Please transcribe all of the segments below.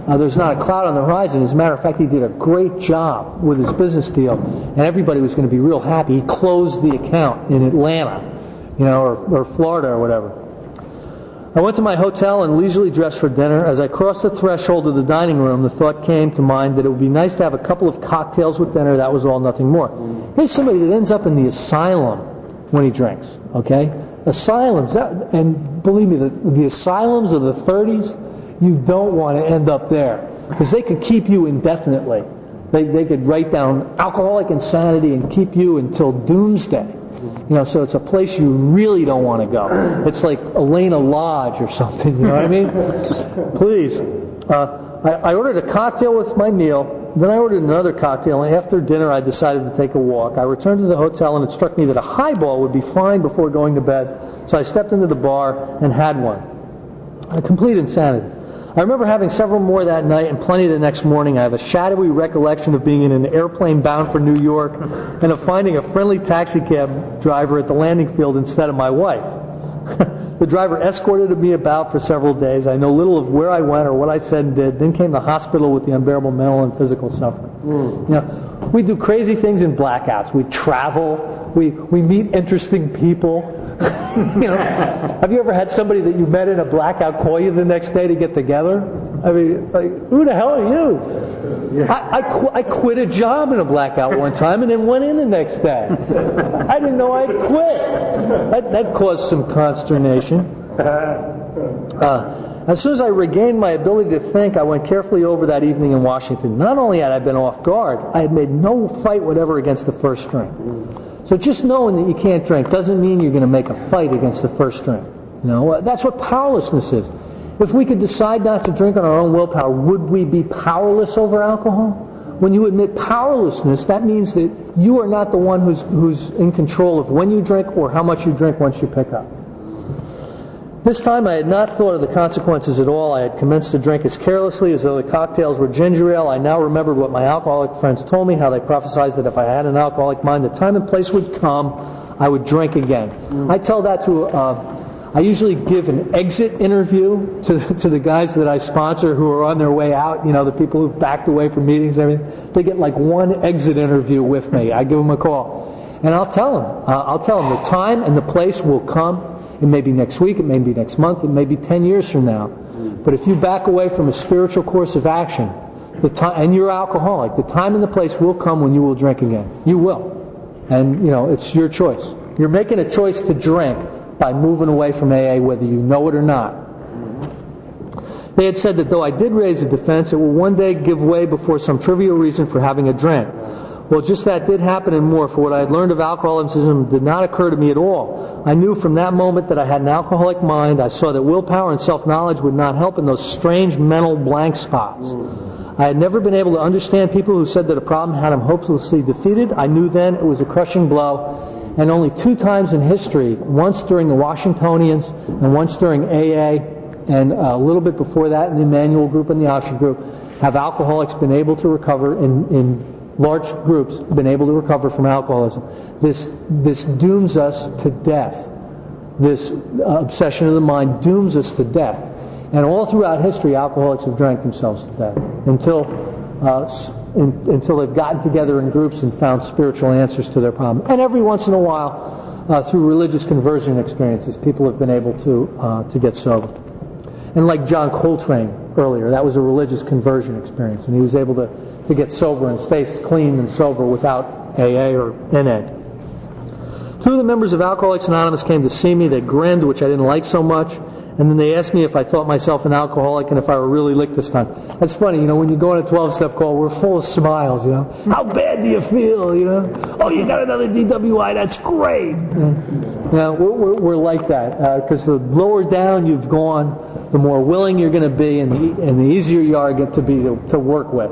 There's not a cloud on the horizon. As a matter of fact, he did a great job with his business deal, and everybody was going to be real happy. He closed the account in Atlanta, or Florida or whatever. I went to my hotel and leisurely dressed for dinner. As I crossed the threshold of the dining room, the thought came to mind that it would be nice to have a couple of cocktails with dinner. That was all, nothing more. Here's somebody that ends up in the asylum when he drinks, okay? Asylums, and believe me, the asylums of the 30s, you don't want to end up there, because they could keep you indefinitely. They could write down alcoholic insanity and keep you until doomsday. So it's a place you really don't want to go. It's like Elena Lodge or something, you know what I mean? Please. I ordered a cocktail with my meal, then I ordered another cocktail, and after dinner I decided to take a walk. I returned to the hotel, and it struck me that a highball would be fine before going to bed, so I stepped into the bar and had one. A complete insanity. I remember having several more that night and plenty the next morning. I have a shadowy recollection of being in an airplane bound for New York and of finding a friendly taxi cab driver at the landing field instead of my wife. The driver escorted me about for several days. I know little of where I went or what I said and did. Then came the hospital with the unbearable mental and physical suffering. We do crazy things in blackouts. We travel. We meet interesting people. Have you ever had somebody that you met in a blackout call you the next day to get together? I mean, it's like, who the hell are you? I quit a job in a blackout one time and then went in the next day. I didn't know I'd quit. That caused some consternation. As soon as I regained my ability to think, I went carefully over that evening in Washington. Not only had I been off guard, I had made no fight whatever against the first drink. So just knowing that you can't drink doesn't mean you're going to make a fight against the first drink. That's what powerlessness is. If we could decide not to drink on our own willpower, would we be powerless over alcohol? When you admit powerlessness, that means that you are not the one who's in control of when you drink or how much you drink once you pick up. This time I had not thought of the consequences at all. I had commenced to drink as carelessly as though the cocktails were ginger ale. I now remembered what my alcoholic friends told me, how they prophesied that if I had an alcoholic mind, the time and place would come, I would drink again. I tell that to, I usually give an exit interview to the guys that I sponsor who are on their way out, the people who've backed away from meetings and everything. They get like one exit interview with me. I give them a call. And I'll tell them the time and the place will come. It may be next week, it may be next month, it may be 10 years from now. But if you back away from a spiritual course of action, and you're alcoholic, the time and the place will come when you will drink again. You will. And, it's your choice. You're making a choice to drink by moving away from AA, whether you know it or not. They had said that though I did raise a defense, it will one day give way before some trivial reason for having a drink. Well, just that did happen and more, for what I had learned of alcoholism did not occur to me at all. I knew from that moment that I had an alcoholic mind. I saw that willpower and self-knowledge would not help in those strange mental blank spots. I had never been able to understand people who said that a problem had them hopelessly defeated. I knew then it was a crushing blow. And only 2 times in history, once during the Washingtonians and once during AA, and a little bit before that in the Emmanuel group and the Osher group, have alcoholics been able to recover in large groups, been able to recover from alcoholism. This dooms us to death. This obsession of the mind dooms us to death. And all throughout history, alcoholics have drank themselves to death until they've gotten together in groups and found spiritual answers to their problem. And every once in a while, through religious conversion experiences, people have been able to get sober. And like John Coltrane earlier, that was a religious conversion experience, and he was able to get sober and stay clean and sober without AA or NA. 2 of the members of Alcoholics Anonymous came to see me. They grinned, which I didn't like so much, and then they asked me if I thought myself an alcoholic and if I were really licked this time. That's funny, when you go on a 12-step call, we're full of smiles, How bad do you feel, Oh, you got another DWI, that's great. We're like that, because the lower down you've gone, the more willing you're going to be, and the easier you are to be to work with,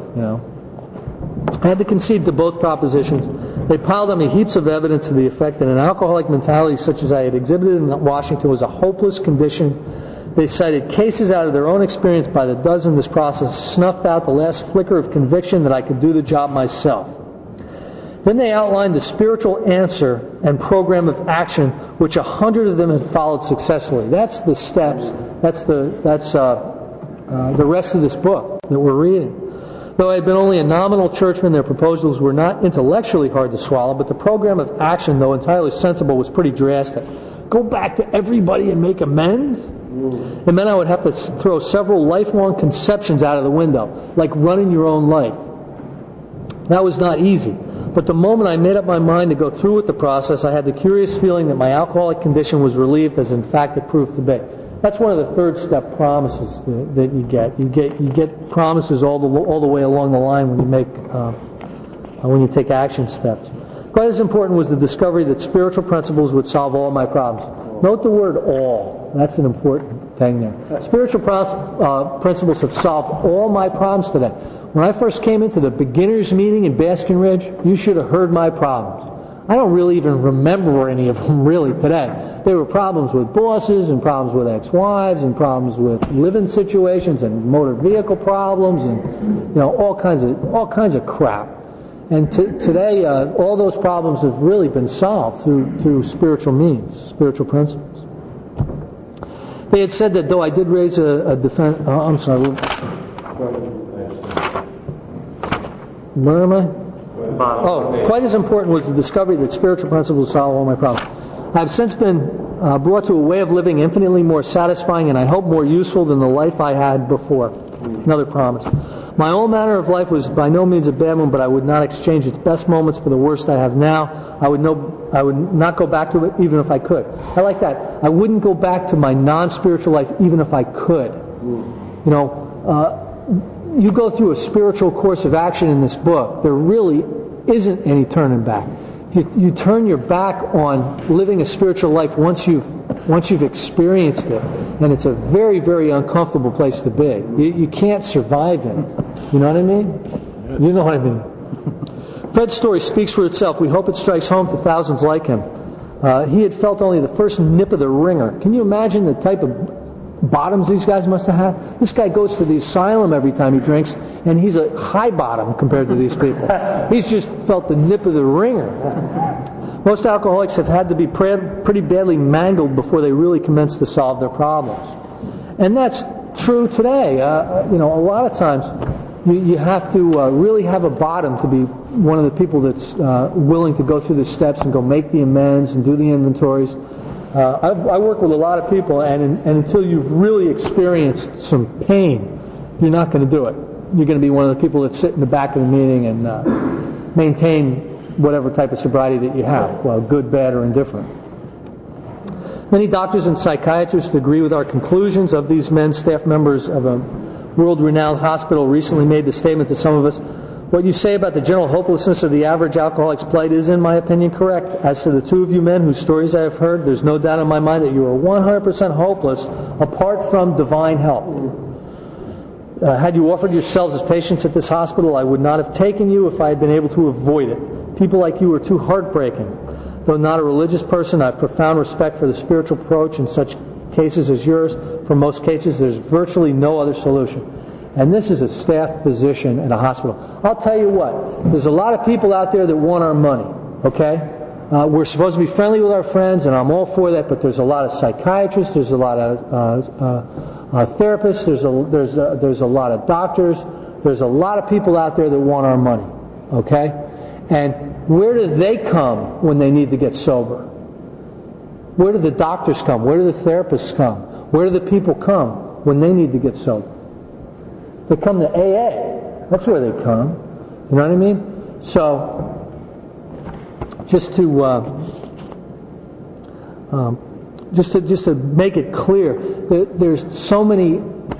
I had to concede to both propositions. They piled on me heaps of evidence to the effect that an alcoholic mentality such as I had exhibited in Washington was a hopeless condition. They cited cases out of their own experience by the dozen. This process snuffed out the last flicker of conviction that I could do the job myself. Then they outlined the spiritual answer and program of action, which 100 of them had followed successfully. That's the steps. That's the rest of this book that we're reading. Though I had been only a nominal churchman, their proposals were not intellectually hard to swallow, but the program of action, though entirely sensible, was pretty drastic. Go back to everybody and make amends? It meant I would have to throw several lifelong conceptions out of the window, like running your own life. That was not easy. But the moment I made up my mind to go through with the process, I had the curious feeling that my alcoholic condition was relieved, as in fact it proved to be. That's one of the third step promises that you get. You get promises all the way along the line when you take action steps. Quite as important was the discovery that spiritual principles would solve all my problems. Note the word all. That's an important thing there. Spiritual principles have solved all my problems today. When I first came into the beginners meeting in Basking Ridge, you should have heard my problems. I don't really even remember any of them really today. There were problems with bosses and problems with ex-wives and problems with living situations and motor vehicle problems and all kinds of crap. And today, all those problems have really been solved through spiritual means, spiritual principles. They had said that though I did raise a defense... I'm sorry. Where am I? Quite as important was the discovery that spiritual principles solve all my problems. I have since been brought to a way of living infinitely more satisfying and I hope more useful than the life I had before. Another promise. My own manner of life was by no means a bad one, but I would not exchange its best moments for the worst I have now. I would not go back to it even if I could. I like that. I wouldn't go back to my non-spiritual life even if I could. You go through a spiritual course of action in this book, there really isn't any turning back. You turn your back on living a spiritual life once you've experienced it, and it's a very, very uncomfortable place to be. You can't survive in it. You know what I mean? You know what I mean. Fred's story speaks for itself. We hope it strikes home to thousands like him. He had felt only the first nip of the ringer. Can you imagine the type of bottoms these guys must have had? This guy goes to the asylum every time he drinks, and he's a high bottom compared to these people. He's just felt the nip of the ringer. Most alcoholics have had to be pretty badly mangled before they really commence to solve their problems. And that's true today. A lot of times you have to really have a bottom to be one of the people that's willing to go through the steps and go make the amends and do the inventories. I work with a lot of people, and until you've really experienced some pain, you're not going to do it. You're going to be one of the people that sit in the back of the meeting and maintain whatever type of sobriety that you have, well, good, bad, or indifferent. Many doctors and psychiatrists agree with our conclusions. Of these men, staff members of a world-renowned hospital recently made the statement to some of us, "What you say about the general hopelessness of the average alcoholic's plight is, in my opinion, correct. As to the two of you men whose stories I have heard, there's no doubt in my mind that you are 100% hopeless apart from divine help. Had you offered yourselves as patients at this hospital, I would not have taken you if I had been able to avoid it. People like you are too heartbreaking. Though not a religious person, I have profound respect for the spiritual approach in such cases as yours. For most cases, there's virtually no other solution." And this is a staff physician at a hospital. I'll tell you what, there's a lot of people out there that want our money, okay? We're supposed to be friendly with our friends, and I'm all for that, but there's a lot of psychiatrists, there's a lot of therapists, there's a lot of doctors, there's a lot of people out there that want our money, okay? And where do they come when they need to get sober? Where do the doctors come? Where do the therapists come? Where do the people come when they need to get sober? They come to AA. That's where they come. You know what I mean? So, just to make it clear, there's so many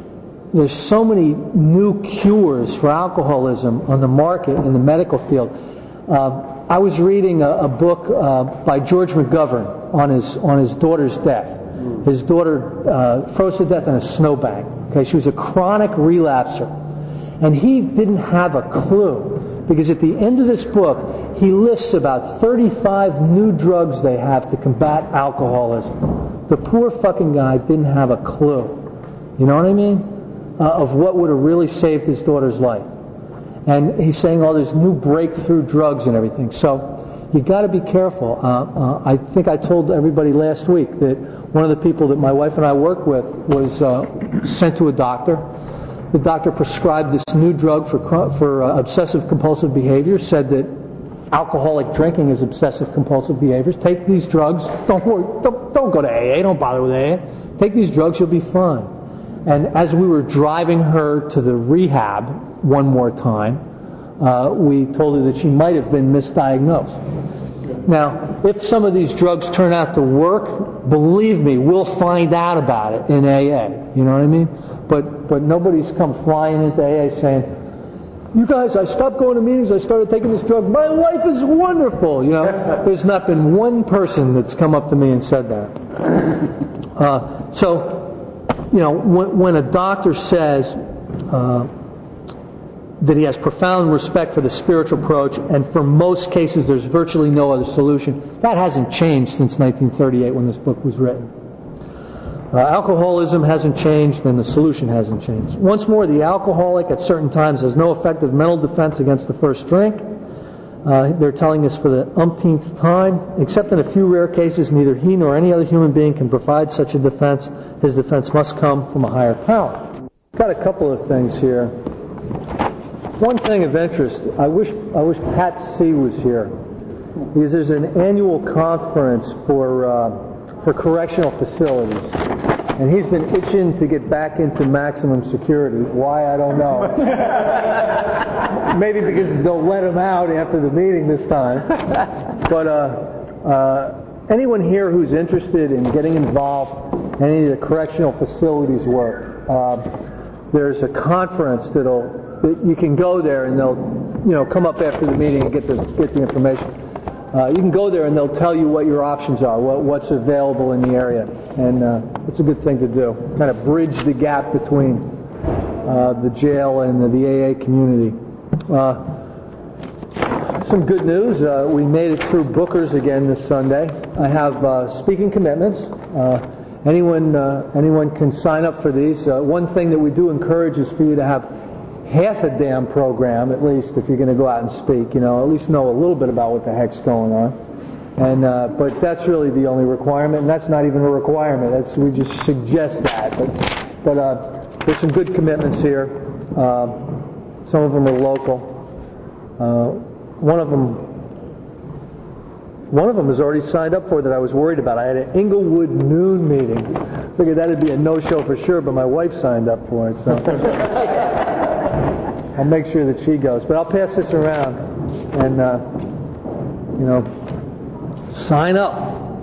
new cures for alcoholism on the market in the medical field. I was reading a book by George McGovern on his daughter's death. His daughter froze to death in a snowbank. Okay, she was a chronic relapser, and he didn't have a clue, because at the end of this book he lists about 35 new drugs they have to combat alcoholism. The poor fucking guy didn't have a clue. You know what I mean? Of what would have really saved his daughter's life. And he's saying all these new breakthrough drugs and everything. So you got to be careful. I think I told everybody last week that one of the people that my wife and I work with was sent to a doctor. The doctor prescribed this new drug for obsessive compulsive behavior, said that alcoholic drinking is obsessive compulsive behaviors. Take these drugs. Don't go to AA. Don't bother with AA. Take these drugs, you'll be fine. And as we were driving her to the rehab one more time, we told her that she might have been misdiagnosed. Now, if some of these drugs turn out to work, believe me, we'll find out about it in AA. You know what I mean? But nobody's come flying into AA saying, "You guys, I stopped going to meetings, I started taking this drug, my life is wonderful." You know, there's not been one person that's come up to me and said that. So, you know, when a doctor says that he has profound respect for the spiritual approach, and for most cases there's virtually no other solution, that hasn't changed since 1938 when this book was written. Alcoholism hasn't changed, and the solution hasn't changed. Once more, the alcoholic at certain times has no effective mental defense against the first drink. They're telling us for the umpteenth time. Except in a few rare cases, neither he nor any other human being can provide such a defense. His defense must come from a higher power. Got a couple of things here. One thing of interest, I wish Pat C. was here, because there's an annual conference for correctional facilities. And he's been itching to get back into maximum security. Why, I don't know. Maybe because they'll let him out after the meeting this time. But anyone here who's interested in getting involved in any of the correctional facilities work, there's a conference that you can go there, and they'll come up after the meeting and get the information. You can go there and they'll tell you what your options are, what's available in the area, and it's a good thing to do. Kind of bridge the gap between the jail and the AA community. Some good news. We made it through Booker's again this Sunday. I have speaking commitments. Anyone can sign up for these. One thing that we do encourage is for you to have half a damn program, at least, if you're going to go out and speak. At least know a little bit about what the heck's going on. And but that's really the only requirement, and that's not even a requirement. We just suggest that. But there's some good commitments here. Some of them are local. One of them is already signed up for that I was worried about. I had an Inglewood noon meeting. Figured that'd be a no-show for sure, but my wife signed up for it, so I'll make sure that she goes. But I'll pass this around, and sign up.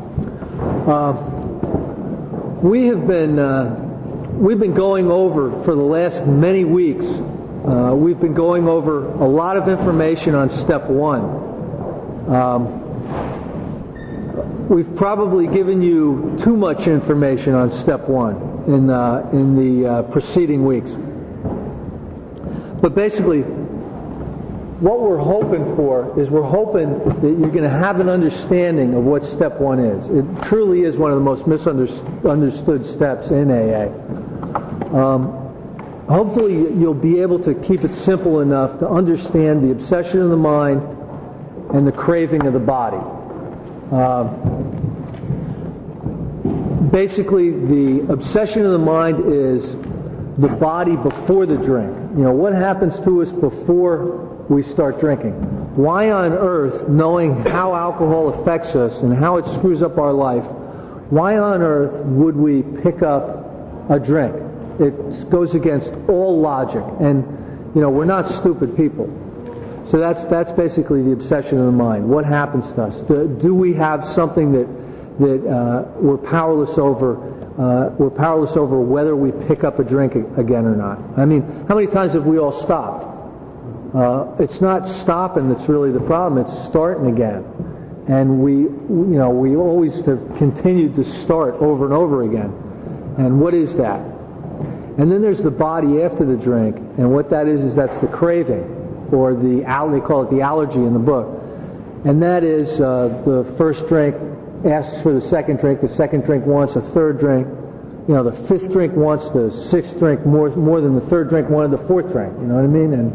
We've been going over for the last many weeks. We've been going over a lot of information on step 1. We've probably given you too much information on step 1 in the preceding weeks. But basically, what we're hoping for is we're hoping that you're going to have an understanding of what step 1 is. It truly is one of the most misunderstood steps in AA. Hopefully you'll be able to keep it simple enough to understand the obsession of the mind and the craving of the body. Basically, the obsession of the mind is the body before the drink. What happens to us before we start drinking? Why on earth, knowing how alcohol affects us and how it screws up our life, why on earth would we pick up a drink? It goes against all logic, and we're not stupid people. So that's basically the obsession of the mind. What happens to us? Do we have something that we're powerless over? We're powerless over whether we pick up a drink again or not. I mean, how many times have we all stopped? It's not stopping that's really the problem. It's starting again, and we always have continued to start over and over again. And what is that? And then there's the body after the drink, and what that is that's the craving, or they call it the allergy in the book. And that is the first drink asks for the second drink wants a third drink, the fifth drink wants the sixth drink more than the third drink wanted the fourth drink, you know what I mean? And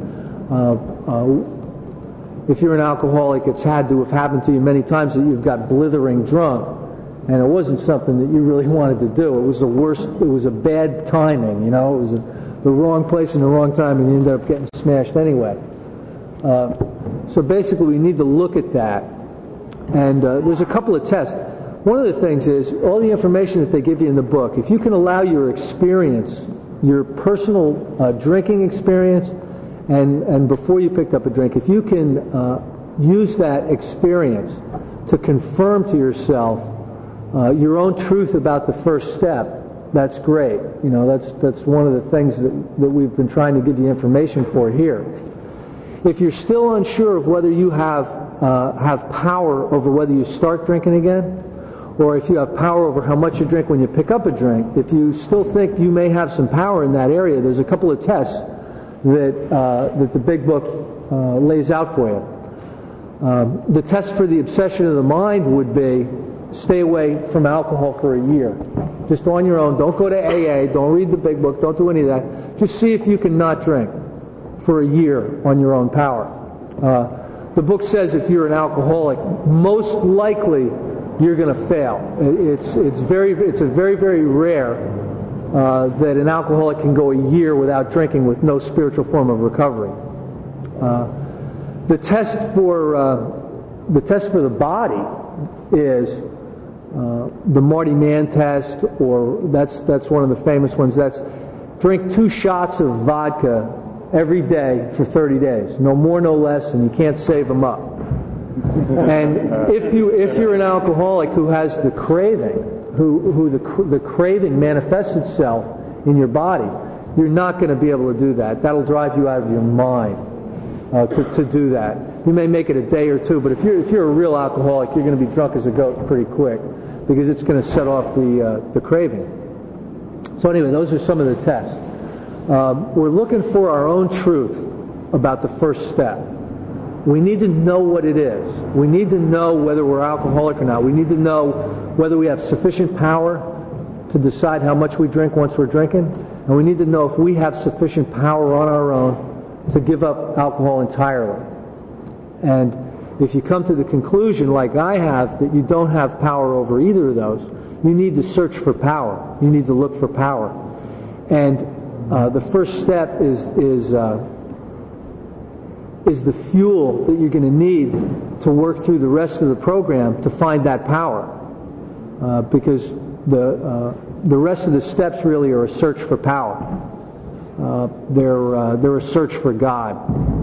if you're an alcoholic, it's had to have happened to you many times that you've got blithering drunk, and it wasn't something that you really wanted to do. It was the worst. It was a bad timing, It was the wrong place in the wrong time, and you end up getting smashed anyway. So basically, we need to look at that. And there's a couple of tests. One of the things is all the information that they give you in the book. If you can allow your experience, your personal drinking experience, and before you picked up a drink, if you can use that experience to confirm to yourself your own truth about the first step, that's great. You know, that's one of the things that we've been trying to give you information for here. If you're still unsure of whether you have power over whether you start drinking again, or if you have power over how much you drink when you pick up a drink, if you still think you may have some power in that area, there's a couple of tests that the big book lays out for you. The test for the obsession of the mind would be stay away from alcohol for a year. Just on your own. Don't go to AA. Don't read the big book. Don't do any of that. Just see if you can not drink for a year on your own power. The book says if you're an alcoholic, most likely you're going to fail. It's a very, very rare that an alcoholic can go a year without drinking with no spiritual form of recovery. The test for the body is the Marty Mann test, or that's one of the famous ones. That's drink 2 shots of vodka every day for 30 days, no more, no less, and you can't save them up. And if you're an alcoholic who has the craving, who the craving manifests itself in your body, you're not going to be able to do that. That'll drive you out of your mind to do that. You may make it a day or two, but if you're a real alcoholic, you're going to be drunk as a goat pretty quick, because it's going to set off the craving. So anyway, those are some of the tests. We're looking for our own truth about the first step. We need to know what it is. We need to know whether we're alcoholic or not. We need to know whether we have sufficient power to decide how much we drink once we're drinking. And we need to know if we have sufficient power on our own to give up alcohol entirely. And if you come to the conclusion, like I have, that you don't have power over either of those, you need to search for power. You need to look for power. And the first step is the fuel that you're going to need to work through the rest of the program to find that power, because the rest of the steps really are a search for power. They're a search for God,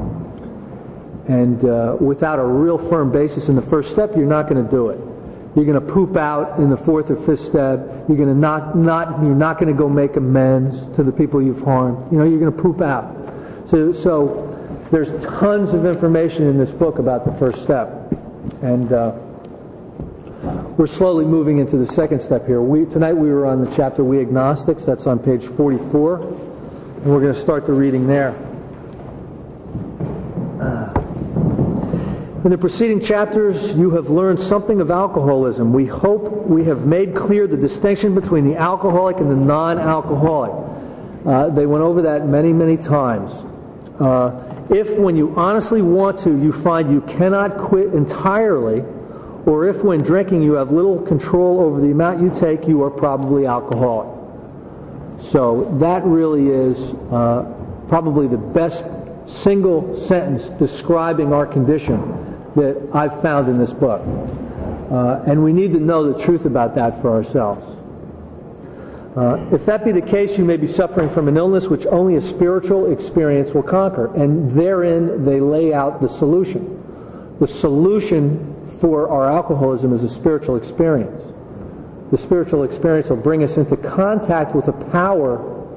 and without a real firm basis in the first step, you're not going to do it. You're going to poop out in the 4th or 5th step. You're going to you're not going to go make amends to the people you've harmed. You know, you're going to poop out. So there's tons of information in this book about the first step, and we're slowly moving into the second step here. Tonight we were on the chapter We Agnostics. That's on page 44, and we're going to start the reading there. In the preceding chapters, you have learned something of alcoholism. We hope we have made clear the distinction between the alcoholic and the non-alcoholic. They went over that many, many times. If when you honestly want to, you find you cannot quit entirely, or if when drinking you have little control over the amount you take, you are probably alcoholic. So that really is probably the best single sentence describing our condition that I've found in this book. And we need to know the truth about that for ourselves. If that be the case, you may be suffering from an illness which only a spiritual experience will conquer. And therein they lay out the solution. The solution for our alcoholism is a spiritual experience. The spiritual experience will bring us into contact with a power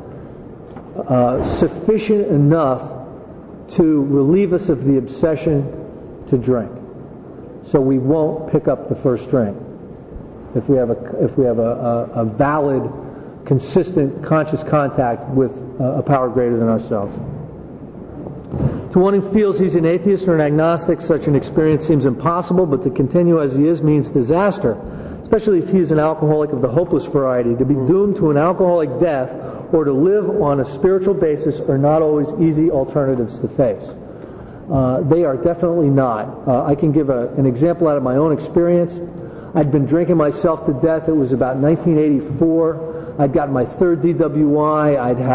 sufficient enough to relieve us of the obsession to drink. So we won't pick up the first drink if we have a valid, consistent, conscious contact with a power greater than ourselves. To one who feels he's an atheist or an agnostic, such an experience seems impossible, but to continue as he is means disaster, especially if he is an alcoholic of the hopeless variety. To be doomed to an alcoholic death or to live on a spiritual basis are not always easy alternatives to face. They are definitely not. I can give an example out of my own experience. I'd been drinking myself to death. It was about 1984. I'd gotten my 3rd DWI. I'd had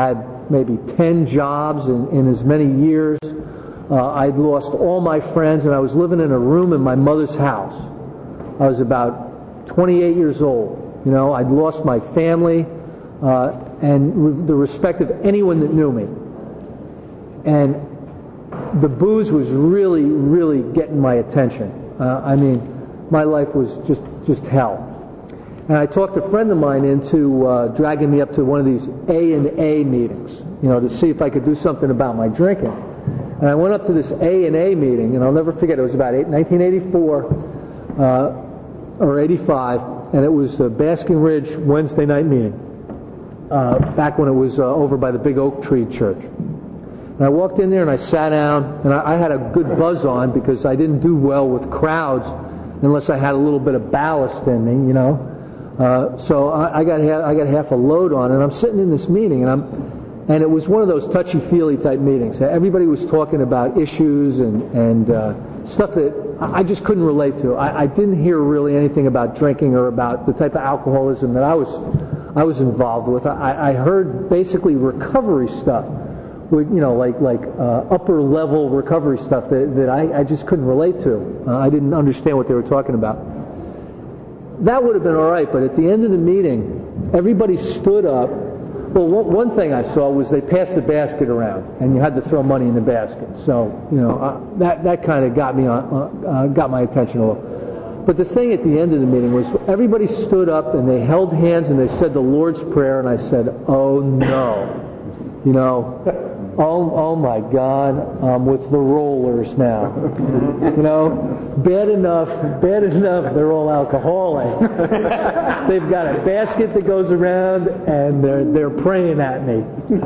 maybe 10 jobs in as many years. I'd lost all my friends, and I was living in a room in my mother's house. I was about 28 years old. You know, I'd lost my family and the respect of anyone that knew me. And the booze was really, really getting my attention. I mean, my life was just hell. And I talked a friend of mine into dragging me up to one of these A&A meetings, you know, to see if I could do something about my drinking. And I went up to this A&A meeting, and I'll never forget, it was about 1984 or 85, and it was the Basking Ridge Wednesday night meeting, back when it was over by the Big Oak Tree Church. And I walked in there and I sat down, and I had a good buzz on because I didn't do well with crowds unless I had a little bit of ballast in me, you know. So I got half a load on, and I'm sitting in this meeting, and it was one of those touchy-feely type meetings. Everybody was talking about issues and stuff that I just couldn't relate to. I didn't hear really anything about drinking or about the type of alcoholism that I was involved with. I heard basically recovery stuff, with, you know, like upper level recovery stuff that I just couldn't relate to. I didn't understand what they were talking about. That would have been all right, but at the end of the meeting, everybody stood up. Well, one thing I saw was they passed the basket around, and you had to throw money in the basket. So, you know, that kind of got my attention a little. But the thing at the end of the meeting was everybody stood up and they held hands and they said the Lord's Prayer, and I said, "Oh no, you know." Oh my God, I'm with the rollers now. You know, bad enough, they're all alcoholic. They've got a basket that goes around and they're praying at me.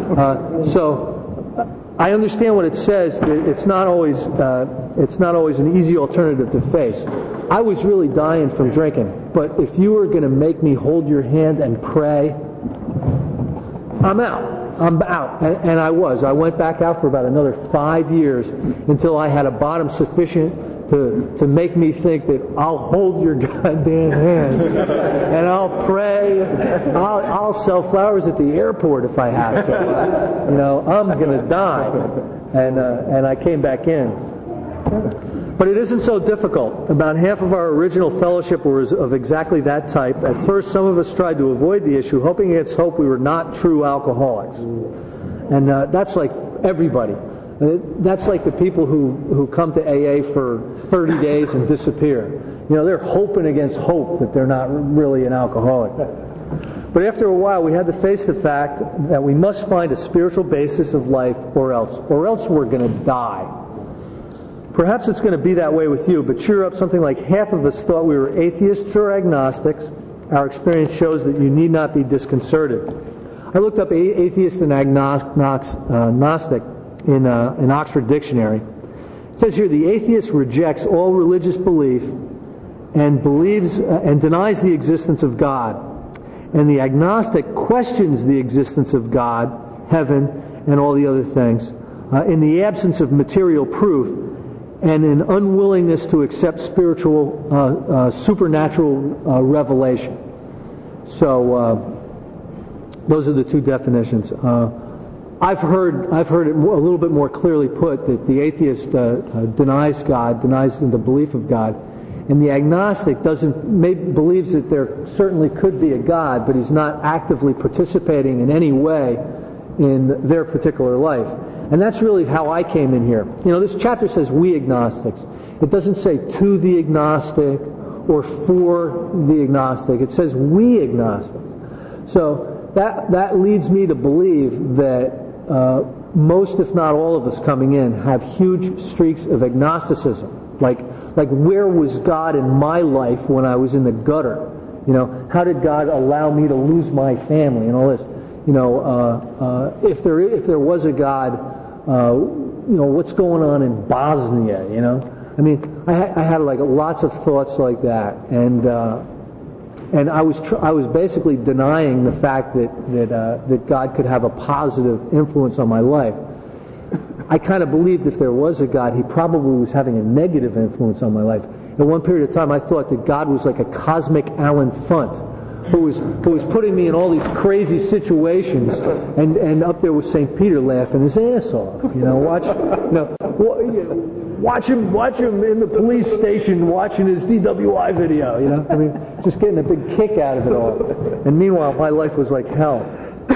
So I understand what it says, that it's not always an easy alternative to face. I was really dying from drinking, but if you were going to make me hold your hand and pray, I'm out. And I was. I went back out for about another 5 years until I had a bottom sufficient to make me think that I'll hold your goddamn hands and I'll pray. I'll sell flowers at the airport if I have to. You know, I'm going to die. And I came back in. But it isn't so difficult. About half of our original fellowship was of exactly that type. At first, some of us tried to avoid the issue, hoping against hope we were not true alcoholics. And that's like everybody. That's like the people who come to AA for 30 days and disappear. You know, they're hoping against hope that they're not really an alcoholic. But after a while, we had to face the fact that we must find a spiritual basis of life or else we're going to die. Perhaps it's going to be that way with you, but cheer up, something like half of us thought we were atheists or agnostics. Our experience shows that you need not be disconcerted. I looked up atheist and agnostic in Oxford Dictionary. It says here, the atheist rejects all religious belief and believes and denies the existence of God. And the agnostic questions the existence of God, heaven, and all the other things in the absence of material proof, and an unwillingness to accept spiritual, supernatural revelation. So those are the two definitions. I've heard it a little bit more clearly put that the atheist denies God, denies the belief of God, and the agnostic believes that there certainly could be a God, but he's not actively participating in any way in their particular life. And that's really how I came in here. You know, this chapter says we agnostics. It doesn't say to the agnostic or for the agnostic. It says we agnostics. So that leads me to believe that most, if not all of us coming in, have huge streaks of agnosticism. Like where was God in my life when I was in the gutter? You know, how did God allow me to lose my family and all this? You know, if there was a God, you know, what's going on in Bosnia? You know, I mean, I had like lots of thoughts like that, and I was basically denying the fact that God could have a positive influence on my life. I kind of believed if there was a God, he probably was having a negative influence on my life. At one period of time, I thought that God was like a cosmic Alan Funt, who was putting me in all these crazy situations, and up there was St. Peter laughing his ass off. Watch him in the police station watching his DWI video. I mean, just getting a big kick out of it all. And meanwhile, my life was like hell.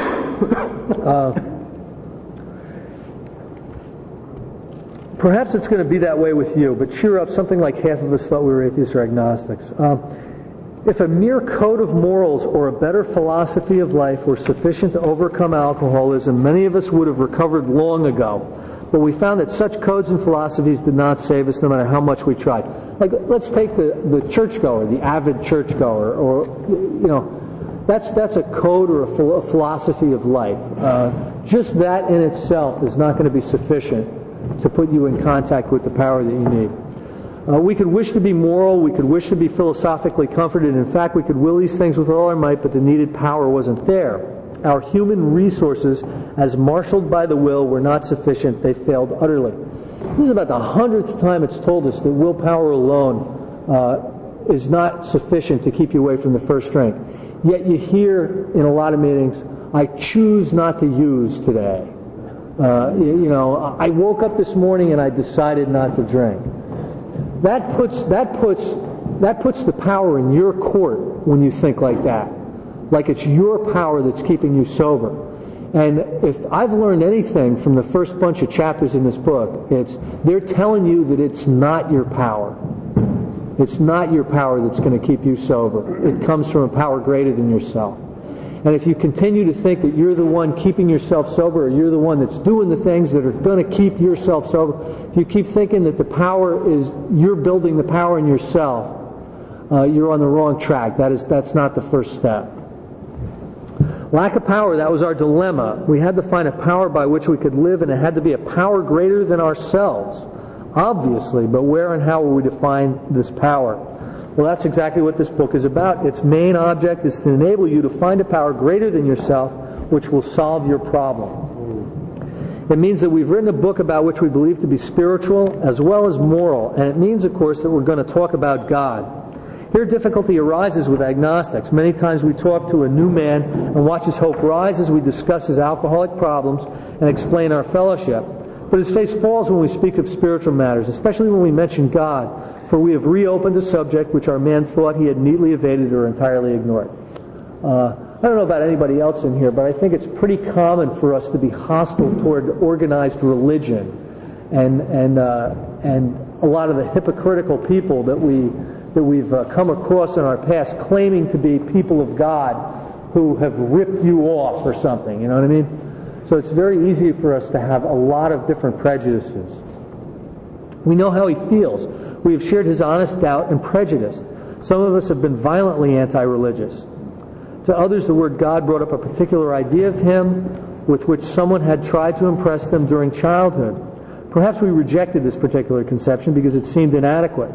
Perhaps it's going to be that way with you, but cheer up. Something like half of us thought we were atheists or agnostics. If a mere code of morals or a better philosophy of life were sufficient to overcome alcoholism, many of us would have recovered long ago. But we found that such codes and philosophies did not save us no matter how much we tried. Like, let's take the churchgoer, the avid churchgoer, or, that's a code or a philosophy of life. Just that in itself is not going to be sufficient to put you in contact with the power that you need. We could wish to be moral, we could wish to be philosophically comforted. In fact, we could will these things with all our might, but the needed power wasn't there. Our human resources, as marshaled by the will, were not sufficient. They failed utterly. This is about the 100th time it's told us that willpower alone is not sufficient to keep you away from the first drink. Yet you hear in a lot of meetings, I choose not to use today. I woke up this morning and I decided not to drink. That puts the power in your court when you think like that. Like it's your power that's keeping you sober. And if I've learned anything from the first bunch of chapters in this book, they're telling you that it's not your power. It's not your power that's going to keep you sober. It comes from a power greater than yourself. And if you continue to think that you're the one keeping yourself sober, or you're the one that's doing the things that are going to keep yourself sober, if you keep thinking that the power is, you're building the power in yourself, you're on the wrong track. That's not the first step. Lack of power, that was our dilemma. We had to find a power by which we could live, and it had to be a power greater than ourselves, obviously, but where and how will we define this power? Well, that's exactly what this book is about. Its main object is to enable you to find a power greater than yourself, which will solve your problem. It means that we've written a book about which we believe to be spiritual as well as moral, and it means, of course, that we're going to talk about God. Here difficulty arises with agnostics. Many times we talk to a new man and watch his hope rise as we discuss his alcoholic problems and explain our fellowship. But his face falls when we speak of spiritual matters, especially when we mention God, for we have reopened a subject which our man thought he had neatly evaded or entirely ignored. I don't know about anybody else in here, but I think it's pretty common for us to be hostile toward organized religion and a lot of the hypocritical people that we've come across in our past, claiming to be people of God who have ripped you off or something. You know what I mean? So it's very easy for us to have a lot of different prejudices. We know how he feels. We have shared his honest doubt and prejudice. Some of us have been violently anti-religious. To others, the word God brought up a particular idea of him with which someone had tried to impress them during childhood. Perhaps we rejected this particular conception because it seemed inadequate.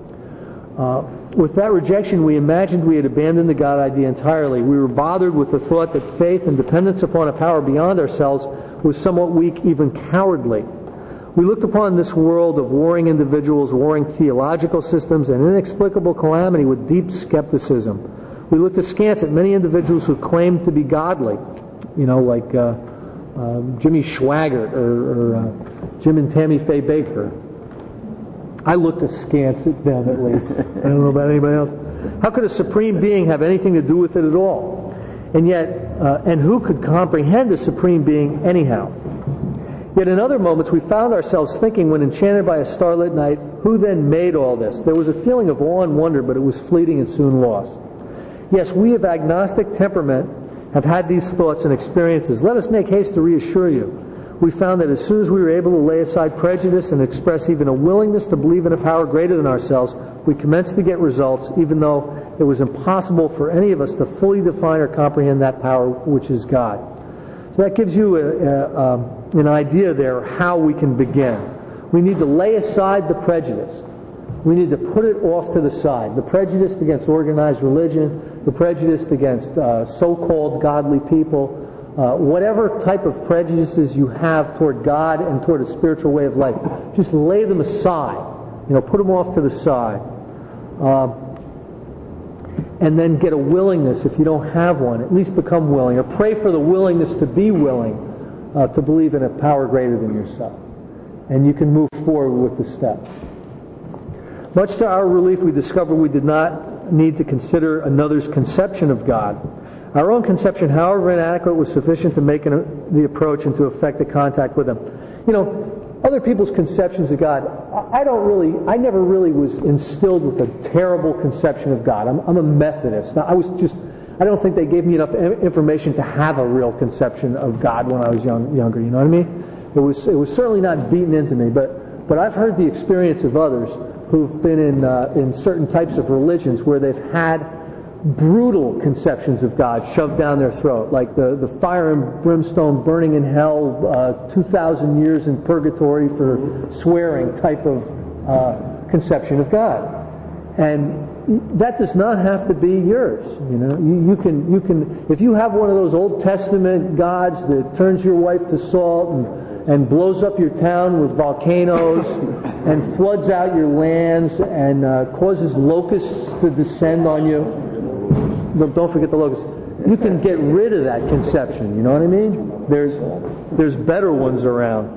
With that rejection, we imagined we had abandoned the God idea entirely. We were bothered with the thought that faith and dependence upon a power beyond ourselves was somewhat weak, even cowardly. We looked upon this world of warring individuals, warring theological systems, and inexplicable calamity with deep skepticism. We looked askance at many individuals who claimed to be godly, like Jimmy Swaggart or Jim and Tammy Faye Baker. I looked askance at them, at least. I don't know about anybody else. How could a supreme being have anything to do with it at all? And yet, and who could comprehend a supreme being anyhow? Yet in other moments we found ourselves thinking, when enchanted by a starlit night, who then made all this? There was a feeling of awe and wonder, but it was fleeting and soon lost. Yes, we of agnostic temperament have had these thoughts and experiences. Let us make haste to reassure you. We found that as soon as we were able to lay aside prejudice and express even a willingness to believe in a power greater than ourselves, we commenced to get results, even though it was impossible for any of us to fully define or comprehend that power which is God. So that gives you an idea there how we can begin. We need to lay aside the prejudice. We need to put it off to the side. The prejudice against organized religion, the prejudice against so-called godly people, whatever type of prejudices you have toward God and toward a spiritual way of life, just lay them aside. Put them off to the side. and then get a willingness. If you don't have one, at least become willing, or pray for the willingness to be willing to believe in a power greater than yourself. And you can move forward with the step. Much to our relief, we discovered we did not need to consider another's conception of God. Our own conception, however inadequate, was sufficient to make the approach and to effect the contact with Him. You know, other people's conceptions of God, I never really was instilled with a terrible conception of God. I'm a Methodist. Now, I don't think they gave me enough information to have a real conception of God when I was younger. You know what I mean? It was certainly not beaten into me, but I've heard the experience of others who've been in certain types of religions where they've had brutal conceptions of God shoved down their throat, like the fire and brimstone burning in hell, 2,000 years in purgatory for swearing type of conception of God. And that does not have to be yours. You know, you can if you have one of those Old Testament gods that turns your wife to salt and blows up your town with volcanoes and floods out your lands and causes locusts to descend on you. Don't forget the locusts. You can get rid of that conception. You know what I mean? There's better ones around.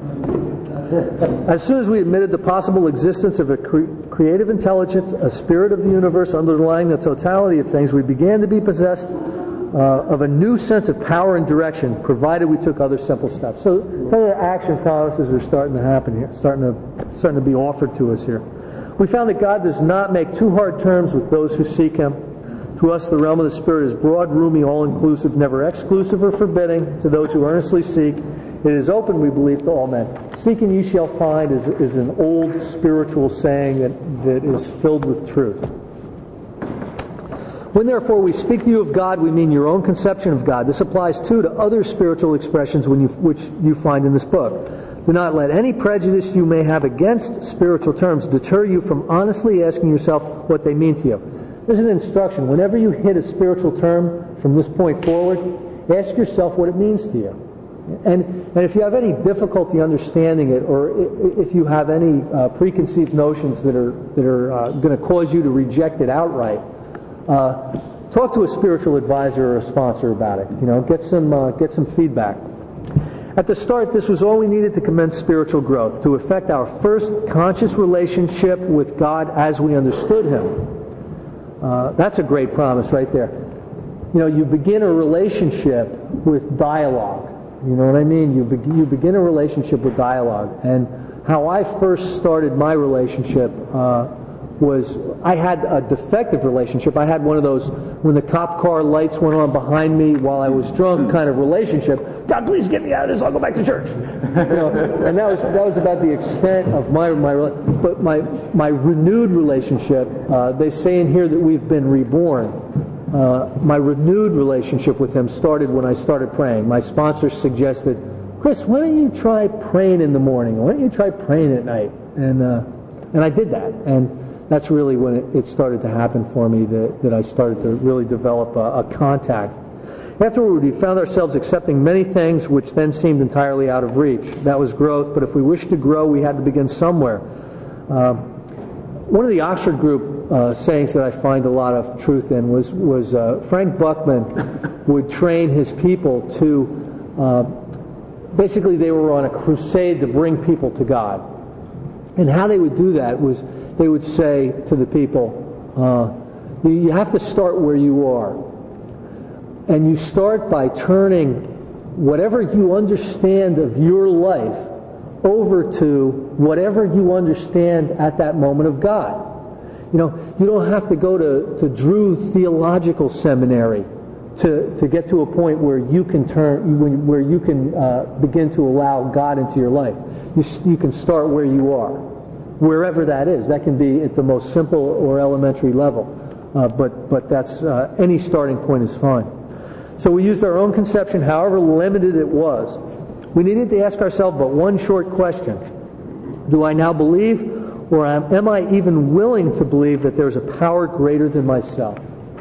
As soon as we admitted the possible existence of a creative intelligence, a spirit of the universe underlying the totality of things, we began to be possessed of a new sense of power and direction, provided we took other simple steps. So further action promises are starting to happen here, starting to be offered to us here. We found that God does not make too hard terms with those who seek Him. To us, the realm of the Spirit is broad, roomy, all-inclusive, never exclusive or forbidding to those who earnestly seek. It is open, we believe, to all men. Seek and you shall find is an old spiritual saying that is filled with truth. When therefore we speak to you of God, we mean your own conception of God. This applies too to other spiritual expressions which you find in this book. Do not let any prejudice you may have against spiritual terms deter you from honestly asking yourself what they mean to you. There's an instruction. Whenever you hit a spiritual term from this point forward, ask yourself what it means to you. And if you have any difficulty understanding it, or if you have any preconceived notions that are going to cause you to reject it outright, talk to a spiritual advisor or a sponsor about it. You know, get some feedback. At the start, this was all we needed to commence spiritual growth, to effect our first conscious relationship with God as we understood Him. That's a great promise right there. You know, you begin a relationship with dialogue. You know what I mean? You begin a relationship with dialogue. And how I first started my relationship was I had a defective relationship. I had one of those when the cop car lights went on behind me while I was drunk kind of relationship. God, please get me out of this. I'll go back to church. You know, and that was about the extent of my but my renewed relationship. They say in here that we've been reborn. My renewed relationship with Him started when I started praying. My sponsor suggested, Chris, why don't you try praying in the morning? Why don't you try praying at night? And I did that. And that's really when it started to happen for me, that I started to really develop a contact. Afterward, we found ourselves accepting many things which then seemed entirely out of reach. That was growth, but if we wished to grow, we had to begin somewhere. One of the Oxford Group sayings that I find a lot of truth in was Frank Buckman would train his people to, basically they were on a crusade to bring people to God. And how they would do that was they would say to the people, you have to start where you are. And you start by turning whatever you understand of your life over to whatever you understand at that moment of God. You know, you don't have to go to Drew Theological Seminary to get to a point where you can begin to allow God into your life. You can start where you are, wherever that is. That can be at the most simple or elementary level, but that's any starting point is fine. So we used our own conception, however limited it was. We needed to ask ourselves but one short question: do I now believe, or am I even willing to believe that there's a power greater than myself?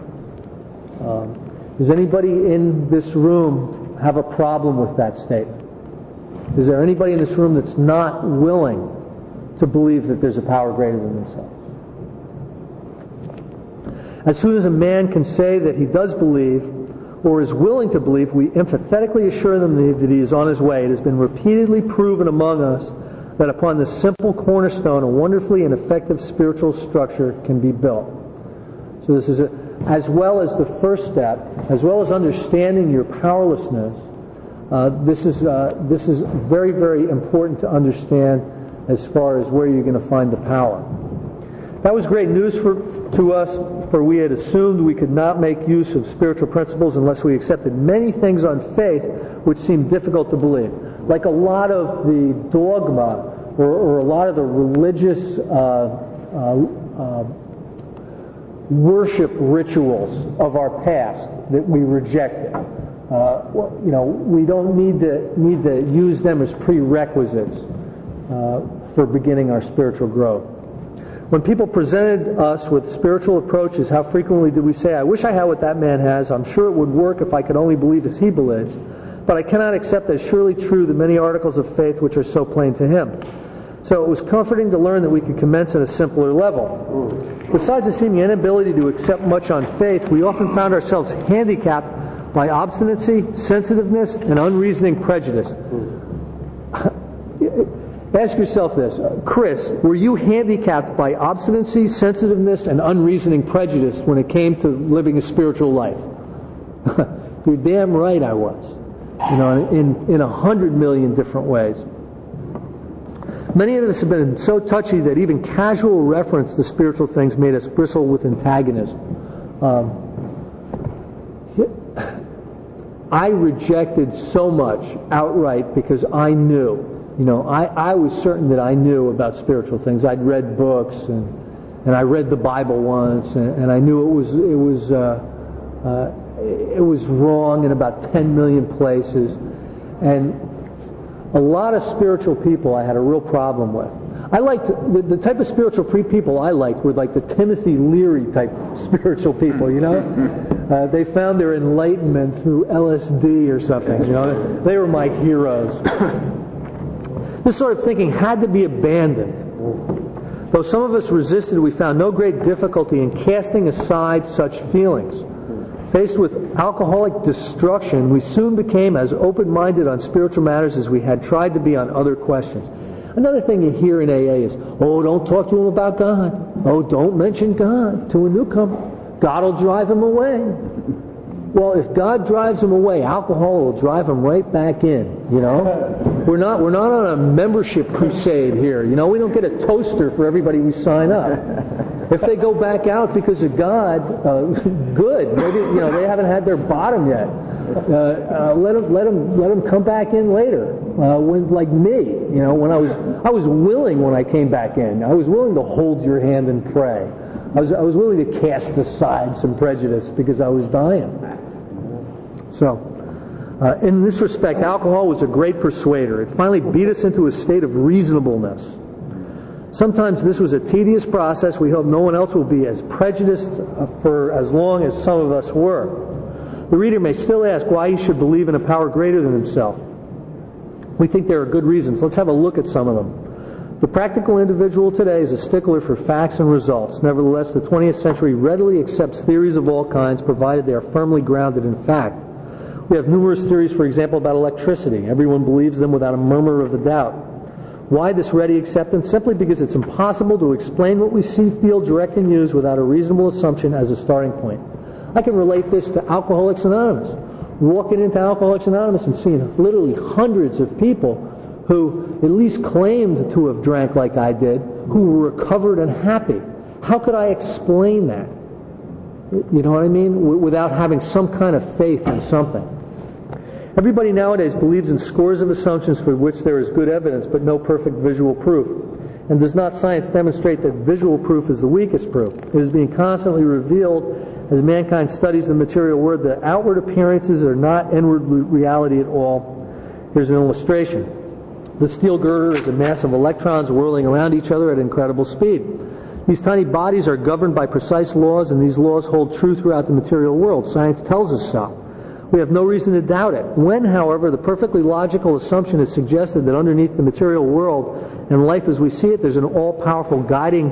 Does anybody in this room have a problem with that statement? Is there anybody in this room that's not willing to believe that there's a power greater than themselves? As soon as a man can say that he does believe, or is willing to believe, we emphatically assure them that he is on his way. It has been repeatedly proven among us that upon this simple cornerstone, a wonderfully and effective spiritual structure can be built. So this is as well as the first step, as well as understanding your powerlessness. This is very, very important to understand as far as where you're going to find the power. That was great news to us, for we had assumed we could not make use of spiritual principles unless we accepted many things on faith which seemed difficult to believe. Like a lot of the dogma or a lot of the religious worship rituals of our past that we rejected. We don't need to use them as prerequisites for beginning our spiritual growth. When people presented us with spiritual approaches, how frequently do we say, I wish I had what that man has. I'm sure it would work if I could only believe as he believes. But I cannot accept as surely true the many articles of faith which are so plain to him. So it was comforting to learn that we could commence at a simpler level. Besides the seeming inability to accept much on faith, we often found ourselves handicapped by obstinacy, sensitiveness, and unreasoning prejudice. Ask yourself this. Chris, were you handicapped by obstinacy, sensitiveness, and unreasoning prejudice when it came to living a spiritual life? You're damn right I was. In 100 million different ways. Many of us have been so touchy that even casual reference to spiritual things made us bristle with antagonism. I rejected so much outright because I knew. I was certain that I knew about spiritual things. I'd read books and I read the Bible once, and I knew it was wrong in about 10 million places. And a lot of spiritual people I had a real problem with. I liked the type of spiritual people I liked were like the Timothy Leary type spiritual people. They found their enlightenment through LSD or something. They were my heroes. This sort of thinking had to be abandoned. Though some of us resisted, we found no great difficulty in casting aside such feelings. Faced with alcoholic destruction, we soon became as open-minded on spiritual matters as we had tried to be on other questions. Another thing you hear in AA is, don't talk to him about God. Don't mention God to a newcomer. God will drive him away. Well, if God drives him away, alcohol will drive him right back in, We're not on a membership crusade here, We don't get a toaster for everybody we sign up. If they go back out because of God, good. Maybe, they haven't had their bottom yet. Let them come back in later. When, like me, when I was willing when I came back in. I was willing to hold your hand and pray. I was willing to cast aside some prejudice because I was dying. So, in this respect, alcohol was a great persuader. It finally beat us into a state of reasonableness. Sometimes this was a tedious process. We hope no one else will be as prejudiced for as long as some of us were. The reader may still ask why he should believe in a power greater than himself. We think there are good reasons. Let's have a look at some of them. The practical individual today is a stickler for facts and results. Nevertheless, the 20th century readily accepts theories of all kinds, provided they are firmly grounded in fact. We have numerous theories, for example, about electricity. Everyone believes them without a murmur of a doubt. Why this ready acceptance? Simply because it's impossible to explain what we see, feel, direct, and use without a reasonable assumption as a starting point. I can relate this to Alcoholics Anonymous. Walking into Alcoholics Anonymous and seeing literally hundreds of people who at least claimed to have drank like I did, who were recovered and happy. How could I explain that? You know what I mean? Without having some kind of faith in something. Everybody nowadays believes in scores of assumptions for which there is good evidence, but no perfect visual proof. And does not science demonstrate that visual proof is the weakest proof? It is being constantly revealed as mankind studies the material world that outward appearances are not inward reality at all. Here's an illustration. The steel girder is a mass of electrons whirling around each other at incredible speed. These tiny bodies are governed by precise laws, and these laws hold true throughout the material world. Science tells us so. We have no reason to doubt it. When, however, the perfectly logical assumption is suggested that underneath the material world and life as we see it, there's an all-powerful guiding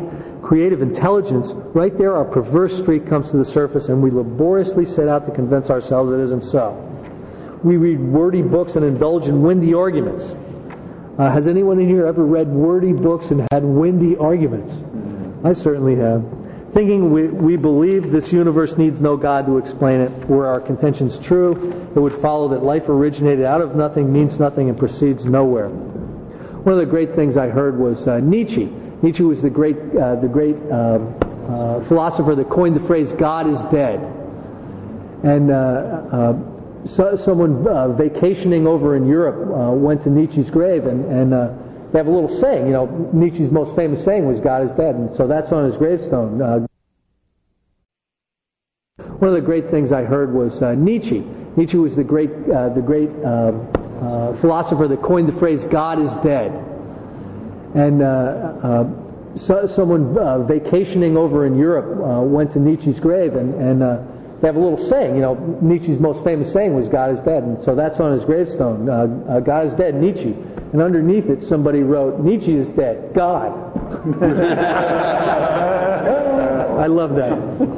creative intelligence, right there our perverse streak comes to the surface, and we laboriously set out to convince ourselves it isn't so. We read wordy books and indulge in windy arguments. Has anyone in here ever read wordy books and had windy arguments? I certainly have. Thinking we believe this universe needs no God to explain it. Were our contentions true, it would follow that life originated out of nothing, means nothing, and proceeds nowhere. One of the great things I heard was Nietzsche. Nietzsche was the great philosopher that coined the phrase "God is dead." And someone vacationing over in Europe went to Nietzsche's grave, and they have a little saying. Nietzsche's most famous saying was "God is dead," and so that's on his gravestone. One of the great things I heard was Nietzsche. Nietzsche was the great philosopher that coined the phrase "God is dead." And someone vacationing over in Europe went to Nietzsche's grave, and they have a little saying. Nietzsche's most famous saying was "God is dead," and so that's on his gravestone. "God is dead, Nietzsche." And underneath it, somebody wrote, "Nietzsche is dead, God." I love that.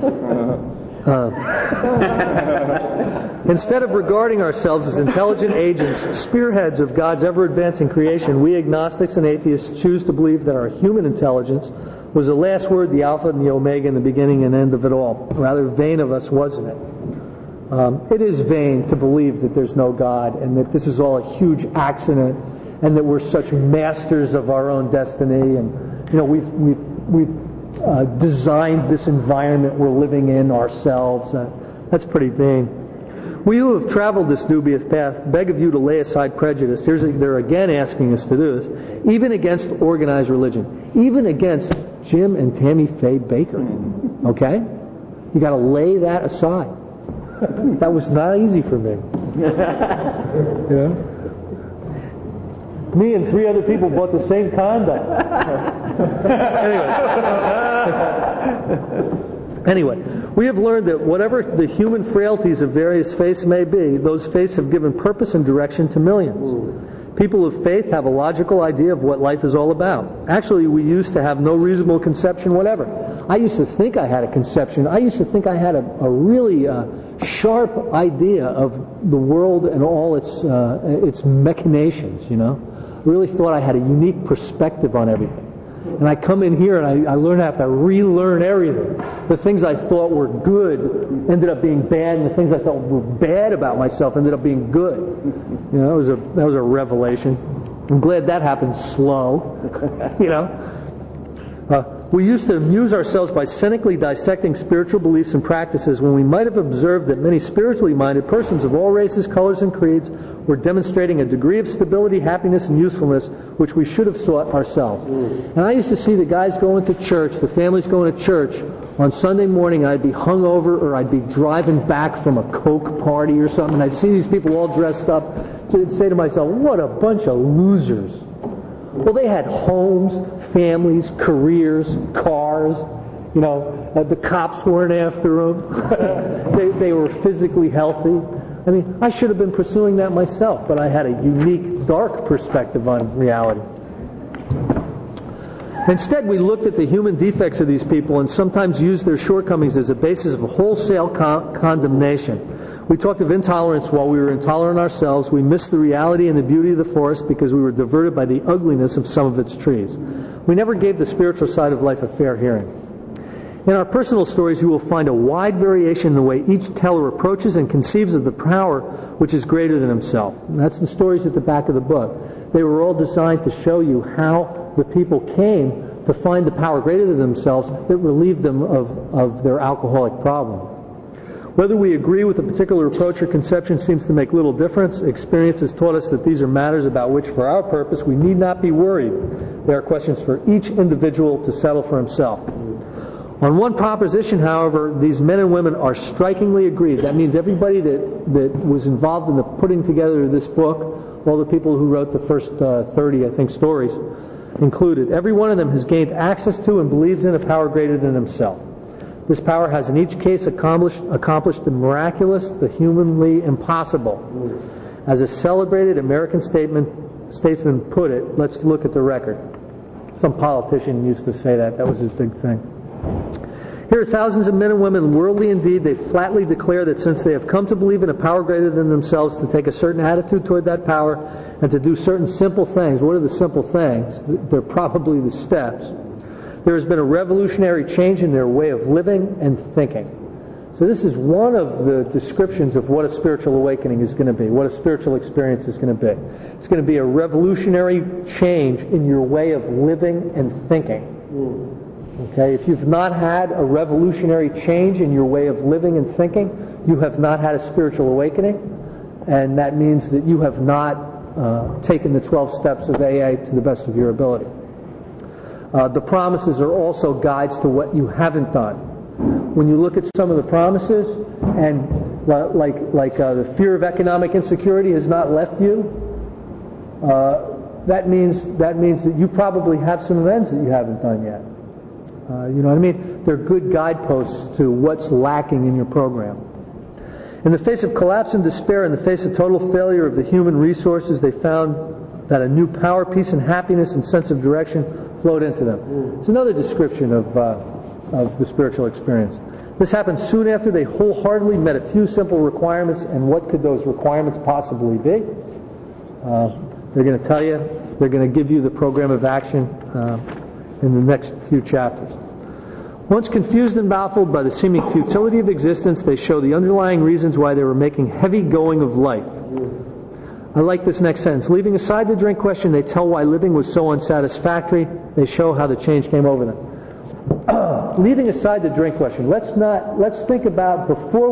Instead of regarding ourselves as intelligent agents, spearheads of God's ever-advancing creation, we agnostics and atheists choose to believe that our human intelligence was the last word, the alpha and the omega, and the beginning and end of it all. Rather vain of us, wasn't it? It is vain to believe that there's no God and that this is all a huge accident and that we're such masters of our own destiny, and we've designed this environment we're living in ourselves. That's pretty vain. We who have traveled this dubious path beg of you to lay aside prejudice. They're again asking us to do this, even against organized religion, even against Jim and Tammy Faye Baker. Okay? You got to lay that aside. That was not easy for me. Yeah. Me and 3 other people bought the same condo. Anyway, we have learned that whatever the human frailties of various faiths may be, those faiths have given purpose and direction to millions. People of faith have a logical idea of what life is all about. Actually, we used to have no reasonable conception whatever. I used to think I had a conception. I used to think I had a really sharp idea of the world and all its machinations, Really thought I had a unique perspective on everything. And I come in here and I learn I have to relearn everything. The things I thought were good ended up being bad, and the things I thought were bad about myself ended up being good. That was a revelation. I'm glad that happened slow. We used to amuse ourselves by cynically dissecting spiritual beliefs and practices when we might have observed that many spiritually minded persons of all races, colors, and creeds were demonstrating a degree of stability, happiness, and usefulness which we should have sought ourselves. And I used to see the guys going to church, the families going to church on Sunday morning, and I'd be hungover or I'd be driving back from a Coke party or something, and I'd see these people all dressed up, and say to myself, what a bunch of losers. Well, they had homes, families, careers, cars. The cops weren't after them. They were physically healthy. I mean, I should have been pursuing that myself, but I had a unique, dark perspective on reality. Instead, we looked at the human defects of these people and sometimes used their shortcomings as a basis of wholesale condemnation. We talked of intolerance while we were intolerant ourselves. We missed the reality and the beauty of the forest because we were diverted by the ugliness of some of its trees. We never gave the spiritual side of life a fair hearing. In our personal stories, you will find a wide variation in the way each teller approaches and conceives of the power which is greater than himself. And that's the stories at the back of the book. They were all designed to show you how the people came to find the power greater than themselves that relieved them of their alcoholic problem. Whether we agree with a particular approach or conception seems to make little difference. Experience has taught us that these are matters about which, for our purpose, we need not be worried. They are questions for each individual to settle for himself. On one proposition, however, these men and women are strikingly agreed. That means everybody that was involved in the putting together of this book, all the people who wrote the first 30, I think, stories included, every one of them has gained access to and believes in a power greater than himself. This power has in each case accomplished the miraculous, the humanly impossible. As a celebrated American statesman put it, let's look at the record. Some politician used to say that. That was his big thing. Here are thousands of men and women, worldly indeed. They flatly declare that since they have come to believe in a power greater than themselves, to take a certain attitude toward that power and to do certain simple things. What are the simple things? They're probably the steps. There has been a revolutionary change in their way of living and thinking. So this is one of the descriptions of what a spiritual awakening is going to be, what a spiritual experience is going to be. It's going to be a revolutionary change in your way of living and thinking. Okay, if you've not had a revolutionary change in your way of living and thinking, you have not had a spiritual awakening, and that means that you have not taken the 12 steps of AA to the best of your ability. The promises are also guides to what you haven't done. When you look at some of the promises, and the fear of economic insecurity has not left you, that means that you probably have some amends that you haven't done yet. You know what I mean? They're good guideposts to what's lacking in your program. In the face of collapse and despair, in the face of total failure of the human resources, they found that a new power, peace, and happiness and sense of direction flowed into them. It's another description of the spiritual experience. This happened soon after they wholeheartedly met a few simple requirements, and what could those requirements possibly be? They're going to tell you. They're going to give you the program of action in the next few chapters. Once confused and baffled by the seeming futility of existence, they show the underlying reasons why they were making heavy going of life. I like this next sentence. Leaving aside the drink question, they tell why living was so unsatisfactory. They show how the change came over them. Leaving aside the drink question, let's think about before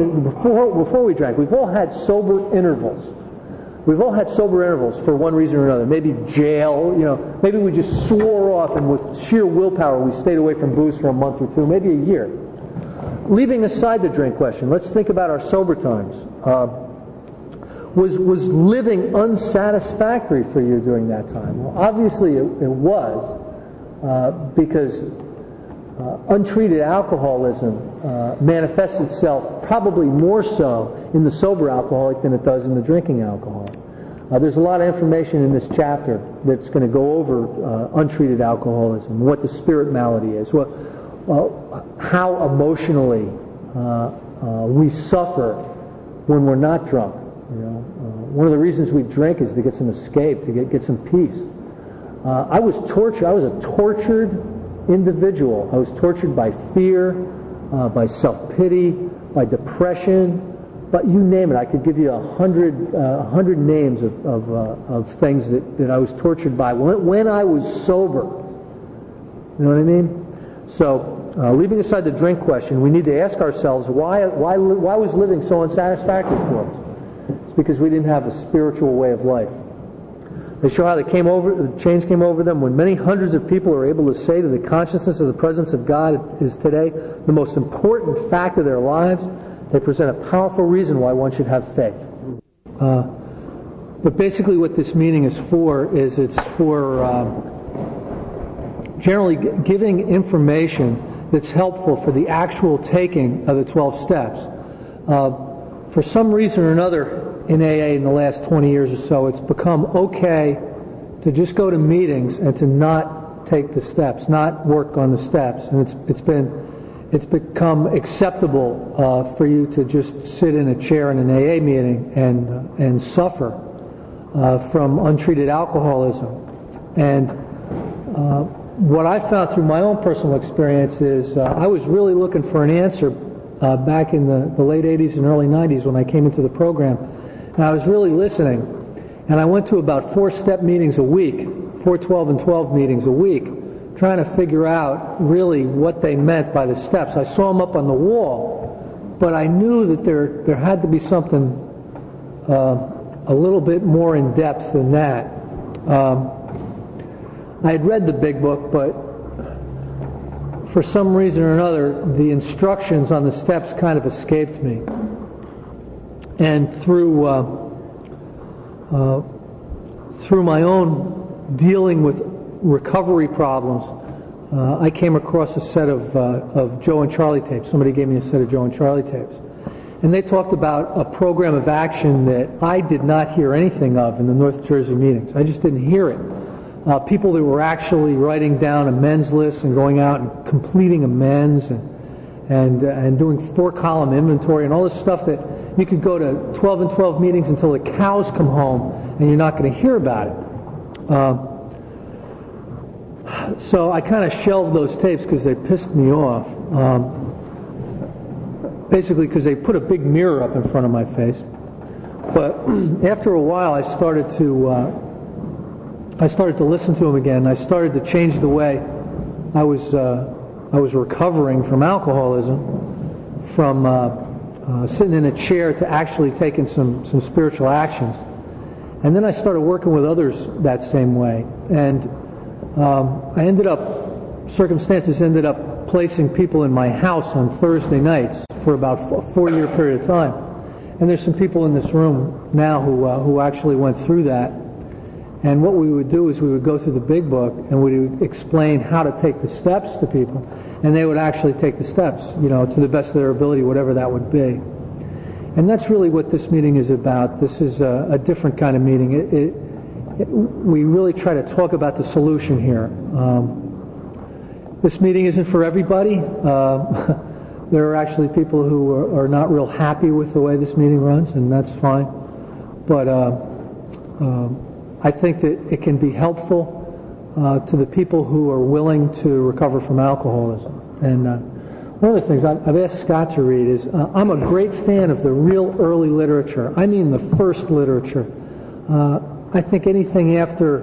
we drank. We've all had sober intervals. We've all had sober intervals for one reason or another. Maybe jail, maybe we just swore off and with sheer willpower we stayed away from booze for a month or two, maybe a year. Leaving aside the drink question, let's think about our sober times. Was living unsatisfactory for you during that time? Well, obviously it was, because untreated alcoholism manifests itself probably more so in the sober alcoholic than it does in the drinking alcoholic. There's a lot of information in this chapter that's going to go over untreated alcoholism, what the spirit malady is, how emotionally we suffer when we're not drunk. One of the reasons we drink is to get some escape, to get some peace. I was tortured. I was a tortured individual. I was tortured by fear, by self-pity, by depression, but you name it. I could give you 100 names of things that I was tortured by when I was sober. You know what I mean? So, leaving aside the drink question, we need to ask ourselves why was living so unsatisfactory for us? It's because we didn't have a spiritual way of life. They show how the change came over them when many hundreds of people are able to say that the consciousness of the presence of God is today the most important fact of their lives. They present a powerful reason why one should have faith. But basically what this meaning is for is it's for generally giving information that's helpful for the actual taking of the 12 steps. For some reason or another in AA in the last 20 years or so, it's become okay to just go to meetings and to not take the steps, not work on the steps. And it's become acceptable for you to just sit in a chair in an AA meeting and suffer from untreated alcoholism. And what I found through my own personal experience is I was really looking for an answer back in the late 80s and early 90s when I came into the program. And I was really listening. And I went to about 4-step meetings a week, 4 12 and 12 meetings a week, trying to figure out really what they meant by the steps. I saw them up on the wall, but I knew that there had to be something a little bit more in depth than that. I had read the big book, but for some reason or another, the instructions on the steps kind of escaped me. And through my own dealing with recovery problems, I came across a set of Joe and Charlie tapes. Somebody gave me a set of Joe and Charlie tapes. And they talked about a program of action that I did not hear anything of in the North Jersey meetings. I just didn't hear it. people that were actually writing down amends lists and going out and completing amends and doing 4-column inventory and all this stuff that you could go to 12 and 12 meetings until the cows come home and you're not going to hear about it. So I kind of shelved those tapes because they pissed me off. Basically because they put a big mirror up in front of my face. But after a while I started to listen to them again. I started to change the way I was recovering from alcoholism, from sitting in a chair to actually taking some spiritual actions. And then I started working with others that same way. And circumstances ended up placing people in my house on Thursday nights for about a 4-year period of time. And there's some people in this room now who actually went through that. And what we would do is we would go through the big book and we would explain how to take the steps to people. And they would actually take the steps, to the best of their ability, whatever that would be. And that's really what this meeting is about. This is a different kind of meeting. We really try to talk about the solution here. This meeting isn't for everybody. There are actually people who are not real happy with the way this meeting runs, and that's fine. But I think that it can be helpful to the people who are willing to recover from alcoholism. And one of the things I've asked Scott to read is, I'm a great fan of the real early literature. I mean the first literature. I think anything after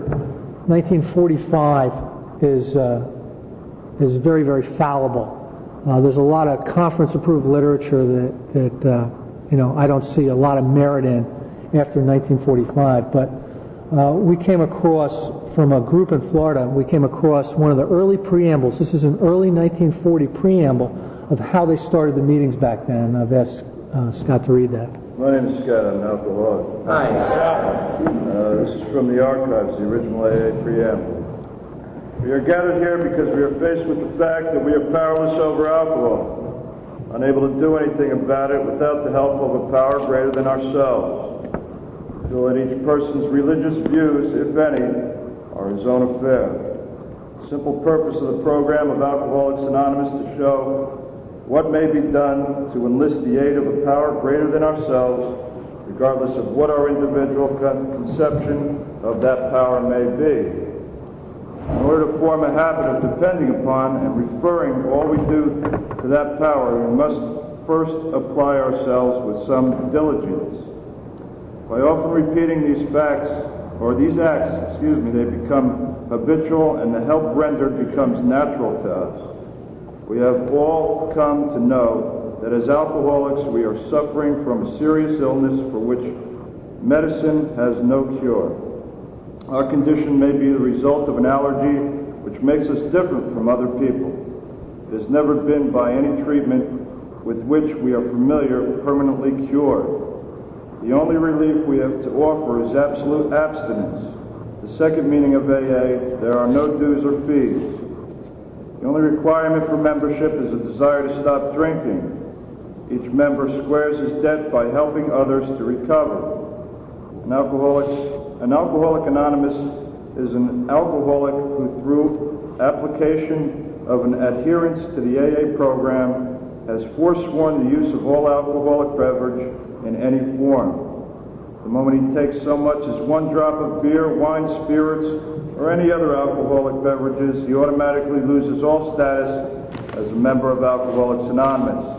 1945 is very, very fallible. There's a lot of conference-approved literature that I don't see a lot of merit in after 1945. But we came across, from a group in Florida, we came across one of the early preambles. This is an early 1940 preamble of how they started the meetings back then. I've asked Scott to read that. My name is Scott. I'm an alcoholic. Hi. This is from the archives, the original AA preamble. We are gathered here because we are faced with the fact that we are powerless over alcohol, unable to do anything about it without the help of a power greater than ourselves. Feel that each person's religious views, if any, are his own affair. The simple purpose of the program of Alcoholics Anonymous to show what may be done to enlist the aid of a power greater than ourselves, regardless of what our individual conception of that power may be. In order to form a habit of depending upon and referring all we do to that power, we must first apply ourselves with some diligence. By often repeating these acts, they become habitual and the help rendered becomes natural to us. We have all come to know that as alcoholics we are suffering from a serious illness for which medicine has no cure. Our condition may be the result of an allergy which makes us different from other people. It has never been by any treatment with which we are familiar permanently cured. The only relief we have to offer is absolute abstinence. The second meaning of AA, there are no dues or fees. The only requirement for membership is a desire to stop drinking. Each member squares his debt by helping others to recover. An Alcoholic Anonymous is an alcoholic who, through application of an adherence to the AA program, has forsworn the use of all alcoholic beverage in any form. The moment he takes so much as one drop of beer, wine, spirits, or any other alcoholic beverages, he automatically loses all status as a member of Alcoholics Anonymous.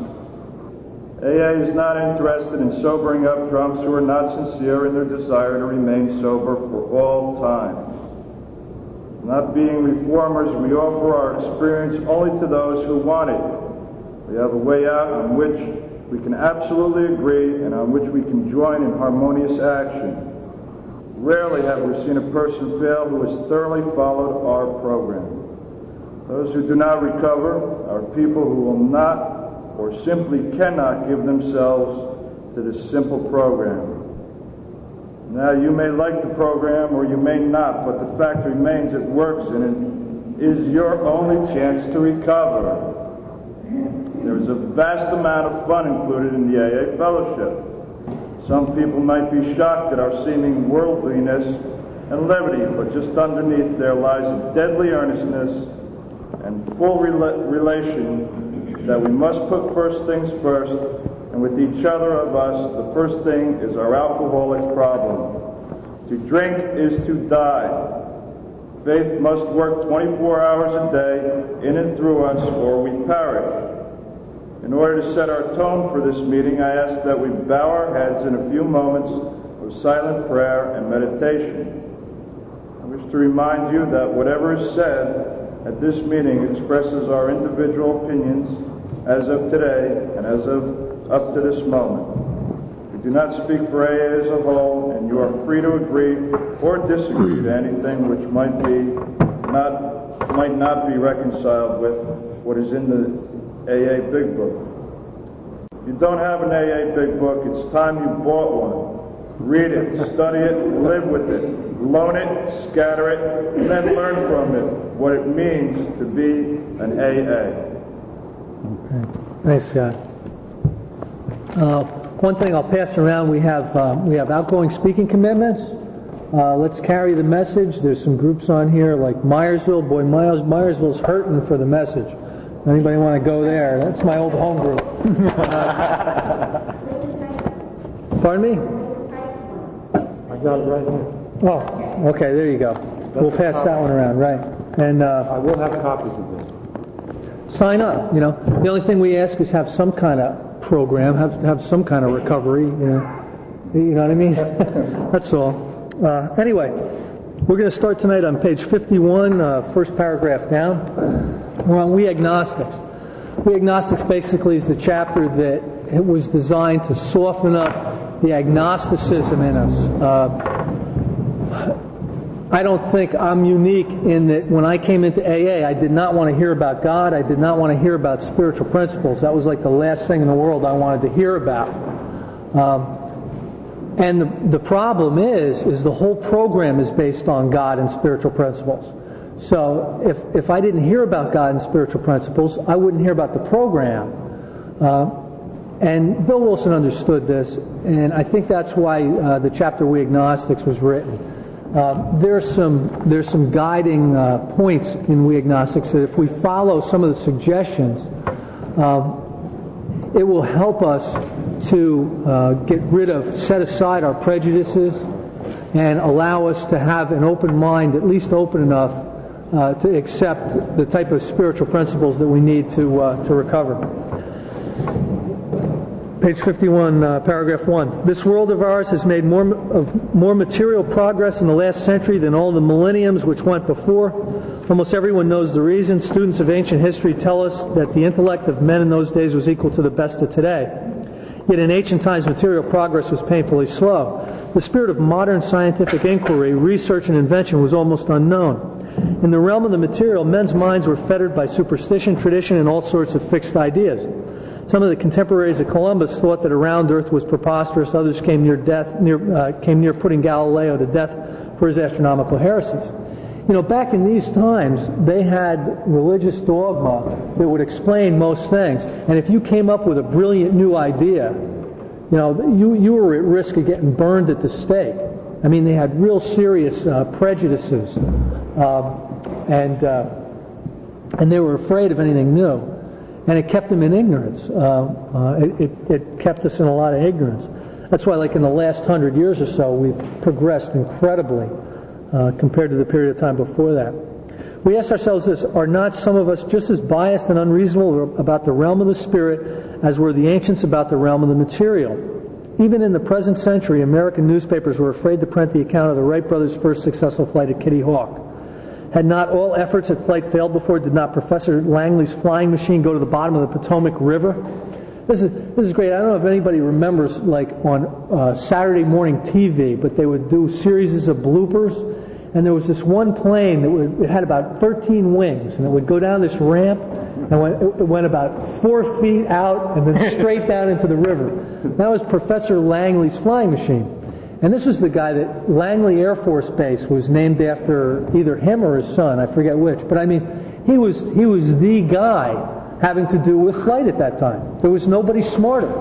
AA is not interested in sobering up drunks who are not sincere in their desire to remain sober for all time. Not being reformers, we offer our experience only to those who want it. We have a way out on which we can absolutely agree and on which we can join in harmonious action. Rarely have we seen a person fail who has thoroughly followed our program. Those who do not recover are people who will not or simply cannot give themselves to this simple program. Now, you may like the program or you may not, but the fact remains it works and it is your only chance to recover. There is a vast amount of fun included in the AA fellowship. Some people might be shocked at our seeming worldliness, and levity, but just underneath there lies a deadly earnestness and full relation that we must put first things first, and with each other of us, the first thing is our alcoholic problem. To drink is to die. Faith must work 24 hours a day, in and through us, or we perish. In order to set our tone for this meeting, I ask that we bow our heads in a few moments of silent prayer and meditation. I wish to remind you that whatever is said at this meeting expresses our individual opinions as of today and as of up to this moment. We do not speak for AA as a whole, and you are free to agree or disagree to anything which might not be reconciled with what is in the AA Big Book. If you don't have an AA Big Book, it's time you bought one. Read it, study it, live with it, loan it, scatter it, and then learn from it what it means to be an AA. Okay. Thanks, Scott. One thing I'll pass around, we have outgoing speaking commitments. Let's carry the message. There's some groups on here like Myersville. Boy, Myersville's hurting for the message. Anybody want to go there? That's my old home group. Pardon me? I got it right here. Oh, okay, there you go. We'll pass that one around, right? And I will have copies of this. Sign up. The only thing we ask is have some kind of program, have some kind of recovery. You know what I mean? That's all. Anyway, we're going to start tonight on page 51, first paragraph down. We're on We Agnostics. We Agnostics basically is the chapter that it was designed to soften up the agnosticism in us. I don't think I'm unique in that when I came into AA, I did not want to hear about God. I did not want to hear about spiritual principles. That was like the last thing in the world I wanted to hear about. And the problem is the whole program is based on God and spiritual principles. So if I didn't hear about God and spiritual principles, I wouldn't hear about the program. And Bill Wilson understood this, and I think that's why the chapter We Agnostics was written. There's some guiding points in We Agnostics that if we follow some of the suggestions, it will help us to set aside our prejudices and allow us to have an open mind, at least open enough to accept the type of spiritual principles that we need to recover. Page 51, paragraph 1. This world of ours has made more material progress in the last century than all the millenniums which went before. Almost everyone knows the reason. Students of ancient history tell us that the intellect of men in those days was equal to the best of today. Yet in ancient times, material progress was painfully slow. The spirit of modern scientific inquiry, research, and invention was almost unknown. In the realm of the material, men's minds were fettered by superstition, tradition, and all sorts of fixed ideas. Some of the contemporaries of Columbus thought that a round earth was preposterous. Others came near putting Galileo to death for his astronomical heresies. Back in these times, they had religious dogma that would explain most things. And if you came up with a brilliant new idea, you were at risk of getting burned at the stake. I mean, they had real serious prejudices, and they were afraid of anything new. And it kept them in ignorance. It kept us in a lot of ignorance. That's why, like in the last 100 years or so, we've progressed incredibly compared to the period of time before that. We ask ourselves this: are not some of us just as biased and unreasonable about the realm of the spirit as were the ancients about the realm of the material? Even in the present century, American newspapers were afraid to print the account of the Wright brothers' first successful flight at Kitty Hawk. Had not all efforts at flight failed before? Did not Professor Langley's flying machine go to the bottom of the Potomac River? This is great. I don't know if anybody remembers, like on Saturday morning TV, but they would do series of bloopers, and there was this one plane it had about 13 wings, and it would go down this ramp, and it went about 4 feet out and then straight down into the river. That was Professor Langley's flying machine. And this was the guy that Langley Air Force Base was named after, either him or his son, I forget which. But I mean, he was the guy having to do with flight at that time. There was nobody smarter.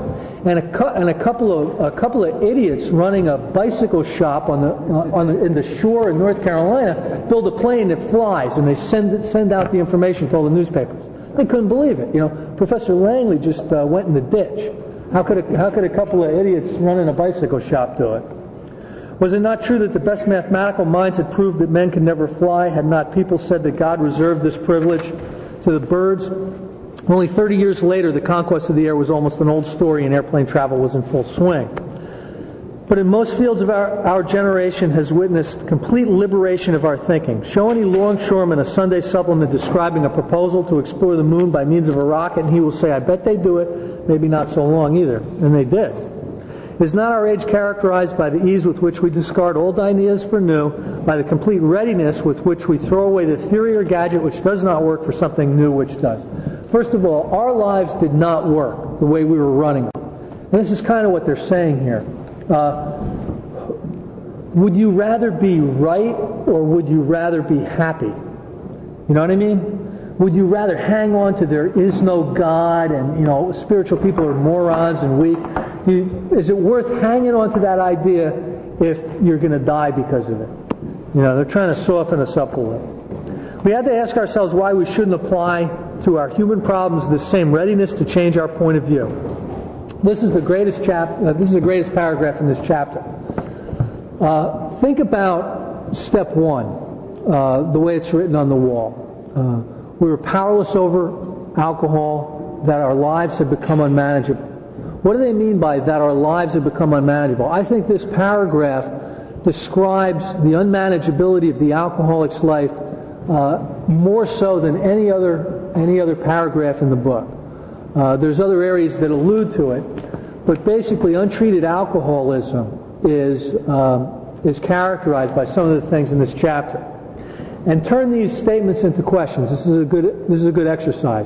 and a couple of idiots running a bicycle shop in the shore in North Carolina build a plane that flies, and they send out the information to all the newspapers. They couldn't believe it. Professor Langley just went in the ditch. How could a couple of idiots running a bicycle shop do it? Was it not true that the best mathematical minds had proved that men could never fly? Had not people said that God reserved this privilege to the birds? Only 30 years later, the conquest of the air was almost an old story and airplane travel was in full swing. But in most fields of our generation has witnessed complete liberation of our thinking. Show any longshoreman a Sunday supplement describing a proposal to explore the moon by means of a rocket, and he will say, I bet they do it, maybe not so long either. And they did. Is not our age characterized by the ease with which we discard old ideas for new, by the complete readiness with which we throw away the theory or gadget which does not work for something new which does? First of all, our lives did not work the way we were running them. And this is kind of what they're saying here. Would you rather be right or would you rather be happy? You know what I mean? Would you rather hang on to there is no God and, spiritual people are morons and weak? Is it worth hanging on to that idea if you're going to die because of it? They're trying to soften us up a little. We had to ask ourselves why we shouldn't apply to our human problems the same readiness to change our point of view. This is the greatest paragraph in this chapter. Think about step 1, the way it's written on the wall. We were powerless over alcohol, that our lives had become unmanageable. What do they mean by that our lives have become unmanageable? I think this paragraph describes the unmanageability of the alcoholic's life more so than any other paragraph in the book. There's other areas that allude to it, but basically untreated alcoholism is characterized by some of the things in this chapter. And turn these statements into questions. This is a good exercise.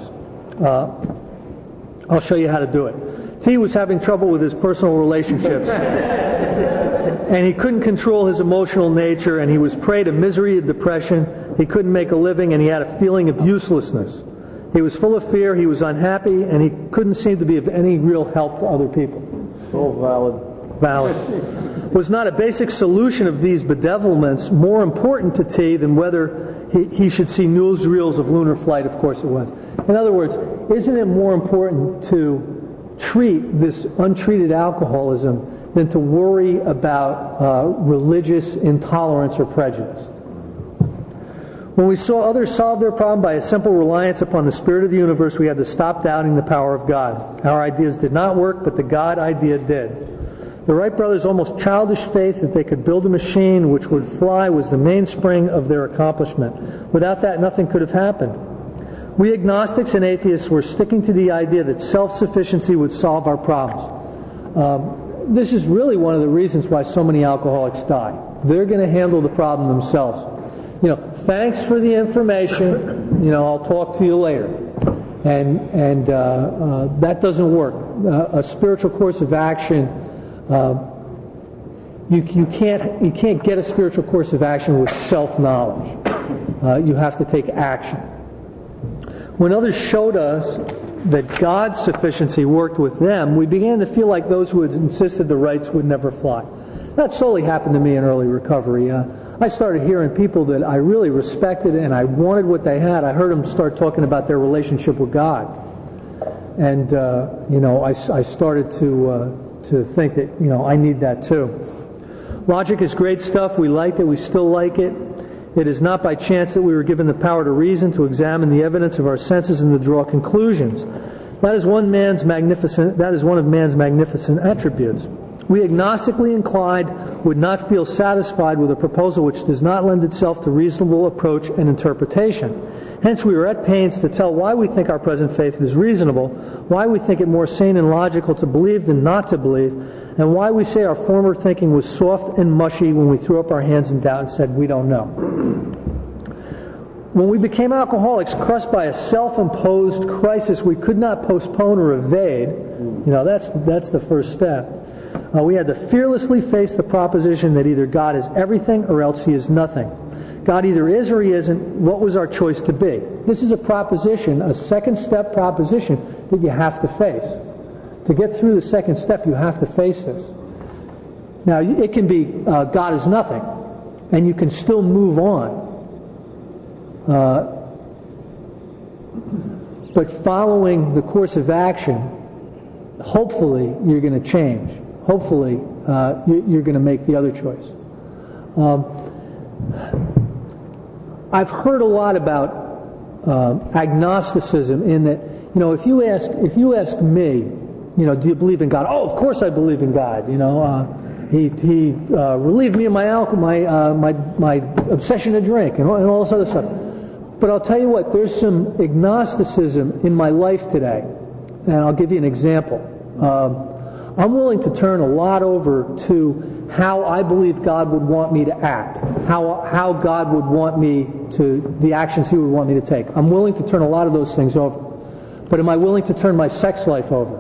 I'll show you how to do it. T was having trouble with his personal relationships. And he couldn't control his emotional nature, and he was prey to misery and depression. He couldn't make a living, and he had a feeling of uselessness. He was full of fear, he was unhappy, and he couldn't seem to be of any real help to other people. So Valid. Was not a basic solution of these bedevilments more important to T than whether he should see newsreels of lunar flight? Of course it was. In other words, isn't it more important to treat this untreated alcoholism than to worry about religious intolerance or prejudice? When we saw others solve their problem by a simple reliance upon the Spirit of the universe, we had to stop doubting the power of God. Our ideas did not work, but the God idea did. The Wright brothers' almost childish faith that they could build a machine which would fly was the mainspring of their accomplishment. Without that, nothing could have happened. We agnostics and atheists were sticking to the idea that self-sufficiency would solve our problems. This is really one of the reasons why so many alcoholics die. They're going to handle the problem themselves. Thanks for the information. I'll talk to you later. And that doesn't work. A spiritual course of action, you can't get a spiritual course of action with self-knowledge. You have to take action. When others showed us that God's sufficiency worked with them, we began to feel like those who had insisted the rights would never fly. That solely happened to me in early recovery. I started hearing people that I really respected and I wanted what they had. I heard them start talking about their relationship with God. And, I started to think that, I need that too. Logic is great stuff. We like it. We still like it. It is not by chance that we were given the power to reason, to examine the evidence of our senses and to draw conclusions. That is one of man's magnificent attributes. We agnostically inclined would not feel satisfied with a proposal which does not lend itself to reasonable approach and interpretation. Hence we are at pains to tell why we think our present faith is reasonable, why we think it more sane and logical to believe than not to believe, and why we say our former thinking was soft and mushy when we threw up our hands in doubt and said we don't know. When we became alcoholics, crushed by a self-imposed crisis we could not postpone or evade, that's the first step. We had to fearlessly face the proposition that either God is everything or else He is nothing. God either is or He isn't. What was our choice to be? This is a proposition, a second step proposition that you have to face. To get through the second step, you have to face this. Now, it can be God is nothing, and you can still move on. But following the course of action, hopefully you're going to change. Hopefully you're going to make the other choice. I've heard a lot about agnosticism in that, if you ask me, do you believe in God? Oh, of course I believe in God. He relieved me of my obsession to drink and all this other stuff. But I'll tell you what, there's some agnosticism in my life today, and I'll give you an example. I'm willing to turn a lot over to how I believe God would want me to act, how God would want me to, the actions He would want me to take. I'm willing to turn a lot of those things over. But am I willing to turn my sex life over?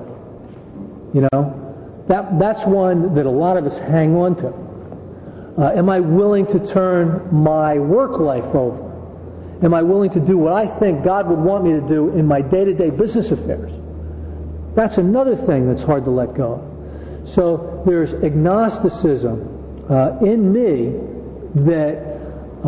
That's one that a lot of us hang on to. Am I willing to turn my work life over? Am I willing to do what I think God would want me to do in my day-to-day business affairs? That's another thing that's hard to let go of. So there's agnosticism in me that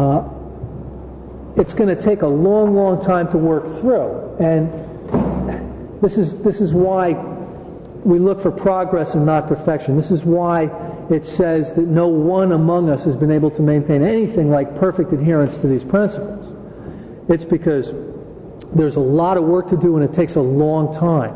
it's going to take a long, long time to work through. And this is why we look for progress and not perfection. This is why it says that no one among us has been able to maintain anything like perfect adherence to these principles. It's because there's a lot of work to do and it takes a long time.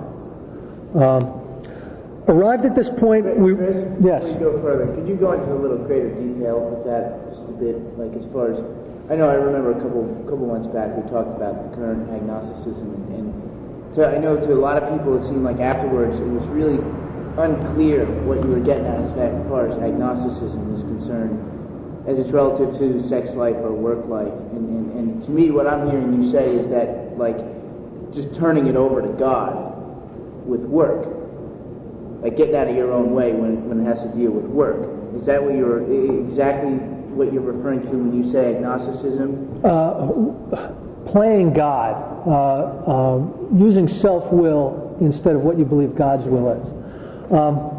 Arrived at this point, Chris, yes. Before you go further, could you go into a little greater detail with that just a bit? Like as far as, I remember a couple months back we talked about the current agnosticism, and I know to a lot of people it seemed like afterwards it was really unclear what you were getting at as far as agnosticism is concerned, as it's relative to sex life or work life. And to me, what I'm hearing you say is that, like, just turning it over to God with work, like getting out of your own way when it has to deal with work. Is that what you're referring to when you say agnosticism? Playing God, using self-will instead of what you believe God's will is.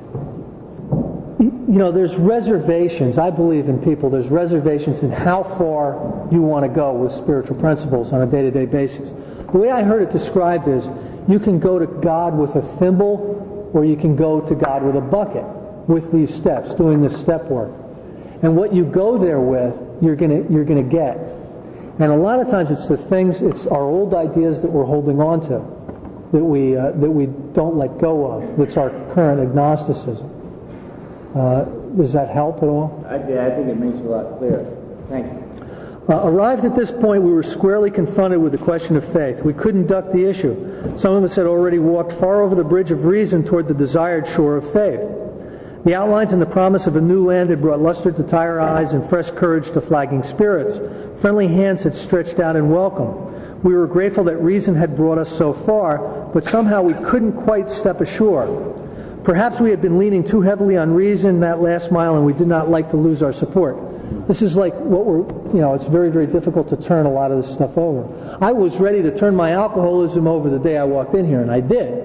There's reservations. I believe in people. There's reservations in how far you want to go with spiritual principles on a day-to-day basis. The way I heard it described is, you can go to God with a thimble, or you can go to God with a bucket with these steps, doing this step work. And what you go there with, you're gonna get. And a lot of times it's it's our old ideas that we're holding on to, that we don't let go of. That's our current agnosticism. Does that help at all? I think it makes it a lot clearer. Thank you. Arrived at this point, we were squarely confronted with the question of faith. We couldn't duck the issue. Some of us had already walked far over the bridge of reason toward the desired shore of faith. The outlines and the promise of a new land had brought luster to tired eyes and fresh courage to flagging spirits. Friendly hands had stretched out in welcome. We were grateful that reason had brought us so far, but somehow we couldn't quite step ashore. Perhaps we had been leaning too heavily on reason that last mile, and we did not like to lose our support. This is like it's very, very difficult to turn a lot of this stuff over. I was ready to turn my alcoholism over the day I walked in here, and I did.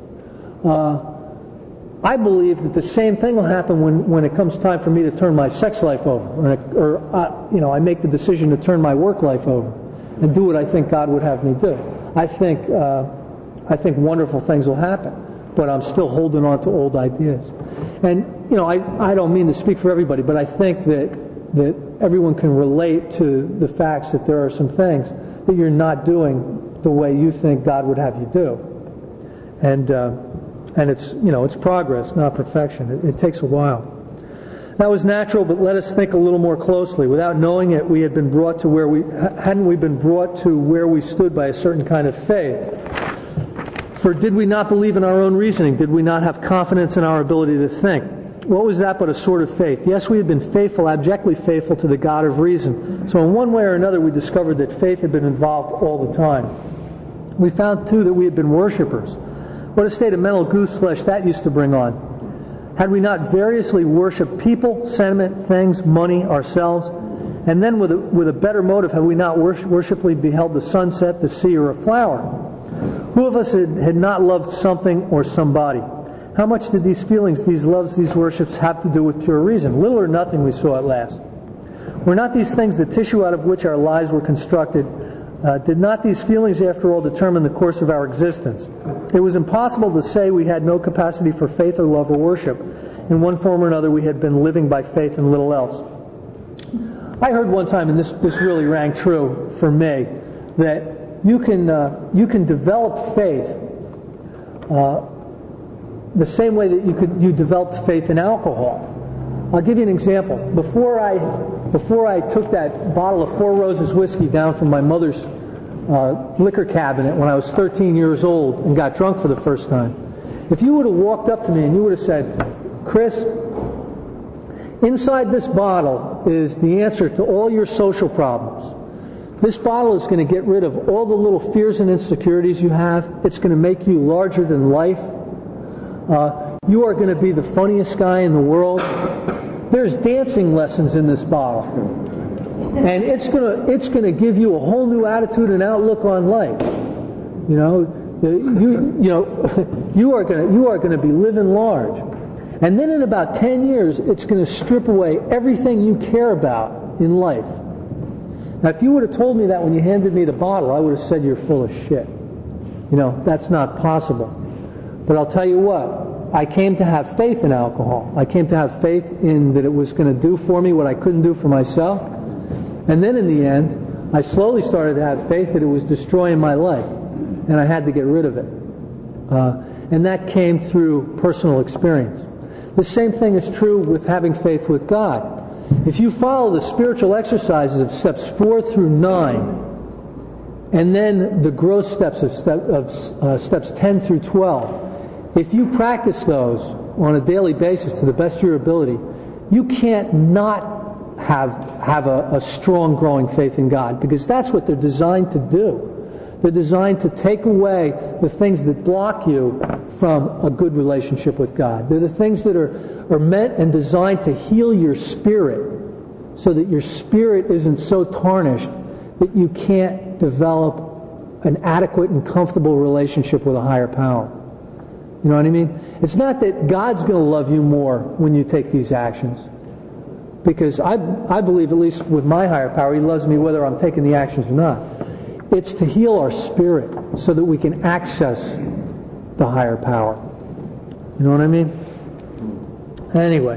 I believe that the same thing will happen when it comes time for me to turn my sex life over, or I make the decision to turn my work life over and do what I think God would have me do. I think wonderful things will happen, but I'm still holding on to old ideas. And I don't mean to speak for everybody, but I think that everyone can relate to the facts that there are some things that you're not doing the way you think God would have you do. And it's progress, not perfection. It takes a while. That was natural, but let us think a little more closely. Without knowing it, we had been brought to hadn't we been brought to where we stood by a certain kind of faith? For did we not believe in our own reasoning? Did we not have confidence in our ability to think? What was that but a sort of faith? Yes, we had been faithful, abjectly faithful to the God of reason. So in one way or another, we discovered that faith had been involved all the time. We found, too, that we had been worshippers. What a state of mental goose flesh that used to bring on. Had we not variously worshipped people, sentiment, things, money, ourselves? And then with a better motive, had we not worshipfully beheld the sunset, the sea, or a flower? Who of us had not loved something or somebody? How much did these feelings, these loves, these worships have to do with pure reason? Little or nothing, we saw at last. Were not these things the tissue out of which our lives were constructed? Did not these feelings, after all, determine the course of our existence? It was impossible to say we had no capacity for faith or love or worship. In one form or another, we had been living by faith and little else. I heard one time, and this really rang true for me, that you can develop faith the same way that you developed faith in alcohol. I'll give you an example. Before I took that bottle of Four Roses whiskey down from my mother's liquor cabinet when I was 13 years old and got drunk for the first time, if you would have walked up to me and you would have said, "Chris, inside this bottle is the answer to all your social problems. This bottle is going to get rid of all the little fears and insecurities you have. It's going to make you larger than life. You are going to be the funniest guy in the world. There's dancing lessons in this bottle. And it's going to give you a whole new attitude and outlook on life. You are going to be living large. And then in about 10 years, it's going to strip away everything you care about in life." Now, if you would have told me that when you handed me the bottle, I would have said you're full of shit. That's not possible. But I'll tell you what, I came to have faith in alcohol. I came to have faith in that it was going to do for me what I couldn't do for myself. And then in the end, I slowly started to have faith that it was destroying my life. And I had to get rid of it. And that came through personal experience. The same thing is true with having faith with God. If you follow the spiritual exercises of steps 4 through 9, and then the growth steps of steps 10 through 12, if you practice those on a daily basis to the best of your ability, you can't not have a strong growing faith in God, because that's what they're designed to do. They're designed to take away the things that block you from a good relationship with God. They're the things that are meant and designed to heal your spirit so that your spirit isn't so tarnished that you can't develop an adequate and comfortable relationship with a higher power. You know what I mean? It's not that God's going to love you more when you take these actions. Because I believe, at least with my higher power, He loves me whether I'm taking the actions or not. It's to heal our spirit so that we can access the higher power. You know what I mean? Anyway.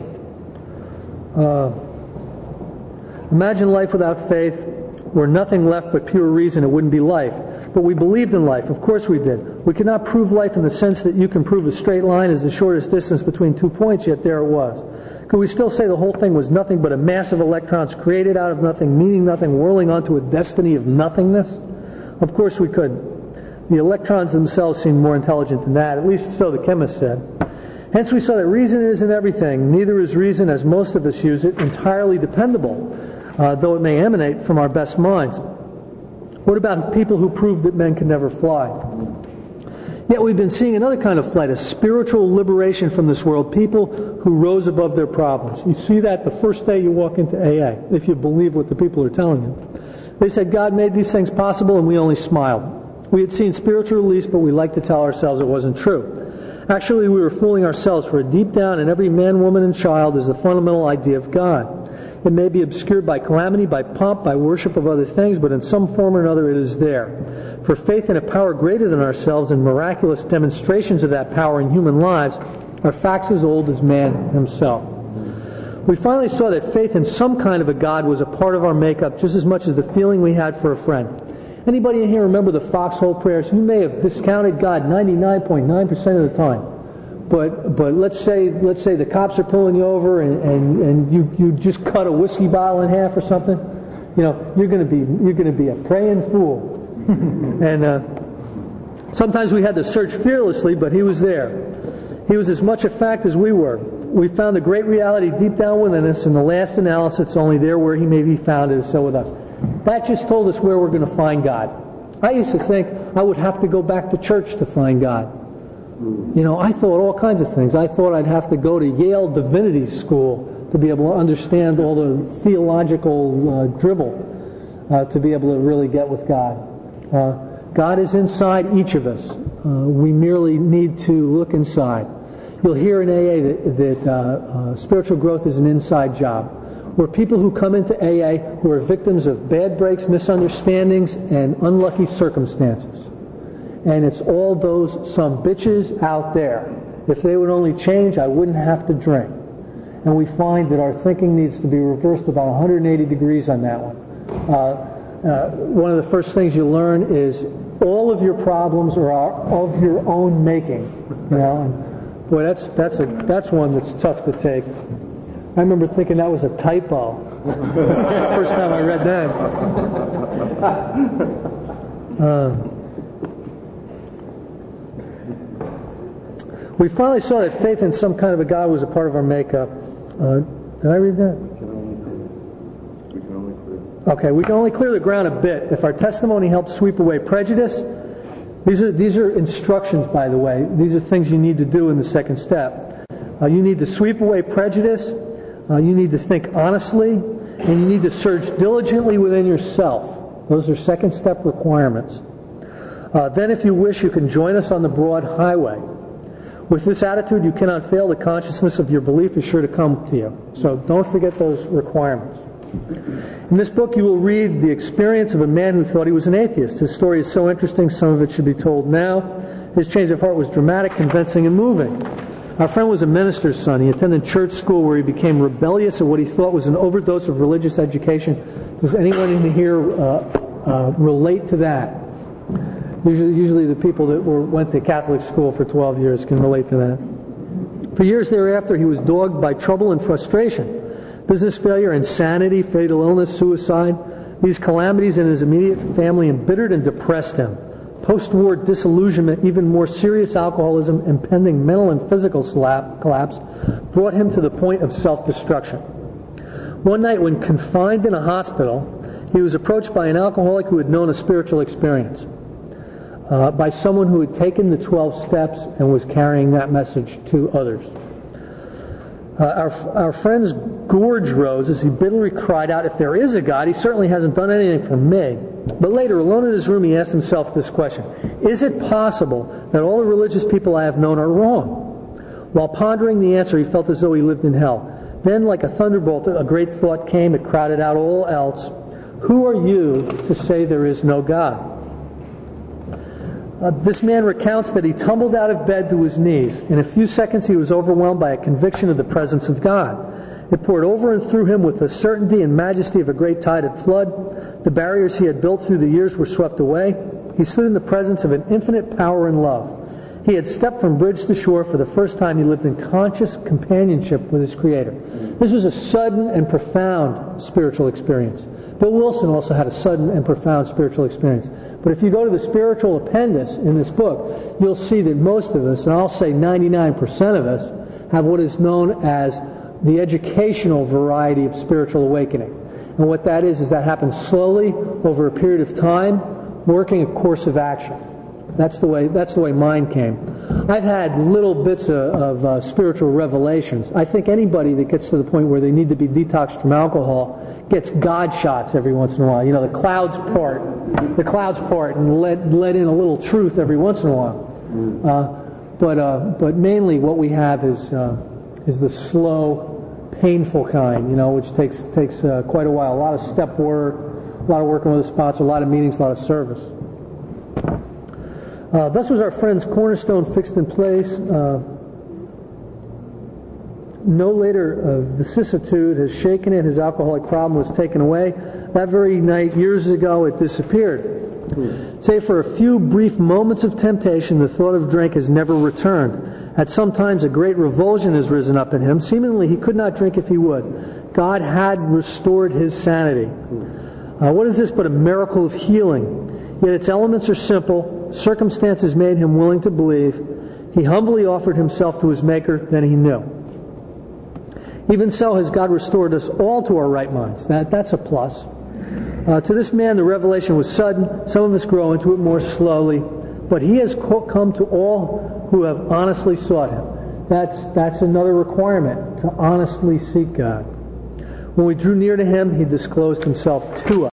Imagine life without faith, where nothing left but pure reason. It wouldn't be life. But we believed in life. Of course we did. We could not prove life in the sense that you can prove a straight line is the shortest distance between 2 points, yet there it was. Could we still say the whole thing was nothing but a mass of electrons created out of nothing, meaning nothing, whirling onto a destiny of nothingness? Of course we could. The electrons themselves seemed more intelligent than that, at least so the chemist said. Hence we saw that reason isn't everything. Neither is reason, as most of us use it, entirely dependable, though it may emanate from our best minds. What about people who prove that men can never fly? Yet we've been seeing another kind of flight, a spiritual liberation from this world, people who rose above their problems. You see that the first day you walk into AA, if you believe what the people are telling you. They said God made these things possible and we only smiled. We had seen spiritual release, but we liked to tell ourselves it wasn't true. Actually, we were fooling ourselves, for deep down in every man, woman, and child is the fundamental idea of God. It may be obscured by calamity, by pomp, by worship of other things, but in some form or another it is there. For faith in a power greater than ourselves and miraculous demonstrations of that power in human lives are facts as old as man himself. We finally saw that faith in some kind of a God was a part of our makeup just as much as the feeling we had for a friend. Anybody in here remember the foxhole prayers? You may have discounted God 99.9% of the time. But let's say the cops are pulling you over and you just cut a whiskey bottle in half or something. You're going to be a praying fool. And sometimes we had to search fearlessly, but He was there. He was as much a fact as we were. We found the great reality deep down within us. In the last analysis, it's only there where He may be found. It is so with us. That just told us where we're going to find God. I used to think I would have to go back to church to find God. I thought all kinds of things. I thought I'd have to go to Yale Divinity School to be able to understand all the theological dribble to be able to really get with God. God is inside each of us. We merely need to look inside. You'll hear in AA that spiritual growth is an inside job. We're people who come into AA who are victims of bad breaks, misunderstandings, and unlucky circumstances. And it's all those some bitches out there. If they would only change, I wouldn't have to drink. And we find that our thinking needs to be reversed about 180 degrees on that one. One of the first things you learn is all of your problems are of your own making. You know, and boy, that's one that's tough to take. I remember thinking that was a typo. First time I read that. We finally saw that faith in some kind of a God was a part of our makeup. Did I read that? Okay, we can only clear the ground a bit if our testimony helps sweep away prejudice. These are instructions, by the way. These are things you need to do in the second step. You need to sweep away prejudice. You need to think honestly, and you need to search diligently within yourself. Those are second step requirements. Then, if you wish, you can join us on the broad highway. With this attitude, you cannot fail. The consciousness of your belief is sure to come to you. So don't forget those requirements. In this book, you will read the experience of a man who thought he was an atheist. His story is so interesting, some of it should be told now. His change of heart was dramatic, convincing, and moving. Our friend was a minister's son. He attended church school where he became rebellious at what he thought was an overdose of religious education. Does anyone in here relate to that? Usually the people that went to Catholic school for 12 years can relate to that. For years thereafter, he was dogged by trouble and frustration. Business failure, insanity, fatal illness, suicide. These calamities in his immediate family embittered and depressed him. Post-war disillusionment, even more serious alcoholism, impending mental and physical collapse brought him to the point of self-destruction. One night when confined in a hospital, he was approached by an alcoholic who had known a spiritual experience, by someone who had taken the 12 steps and was carrying that message to others. Our friend's gorge rose as he bitterly cried out, if there is a God, he certainly hasn't done anything for me. But later, alone in his room, he asked himself this question: is it possible that all the religious people I have known are wrong? While pondering the answer, he felt as though he lived in hell. Then, like a thunderbolt, a great thought came. It crowded out all else. Who are you to say there is no God? This man recounts that he tumbled out of bed to his knees. In a few seconds, he was overwhelmed by a conviction of the presence of God. It poured over and through him with the certainty and majesty of a great tide at flood. The barriers he had built through the years were swept away. He stood in the presence of an infinite power and love. He had stepped from bridge to shore. For the first time, he lived in conscious companionship with his Creator. This was a sudden and profound spiritual experience. Bill Wilson also had a sudden and profound spiritual experience. But if you go to the spiritual appendix in this book, you'll see that most of us, and I'll say 99% of us, have what is known as the educational variety of spiritual awakening. And what that is that happens slowly over a period of time, working a course of action. That's the way mine came. I've had little bits of spiritual revelations. I think anybody that gets to the point where they need to be detoxed from alcohol gets God shots every once in a while. You know, the clouds part, and let in a little truth every once in a while. But mainly what we have is the slow, painful kind. You know, which takes quite a while. A lot of step work, a lot of working with a sponsor, a lot of meetings, a lot of service. Thus was our friend's cornerstone fixed in place. No later vicissitude has shaken it. His alcoholic problem was taken away. That very night, years ago, it disappeared. Save for a few brief moments of temptation, the thought of drink has never returned. At some times, a great revulsion has risen up in him. Seemingly, he could not drink if he would. God had restored his sanity. What is this but a miracle of healing? Yet its elements are simple. Circumstances made him willing to believe. He humbly offered himself to his Maker, then he knew. Even so has God restored us all to our right minds. That's a plus. To this man, the revelation was sudden. Some of us grow into it more slowly. But he has come to all who have honestly sought him. That's another requirement, to honestly seek God. When we drew near to him, he disclosed himself to us.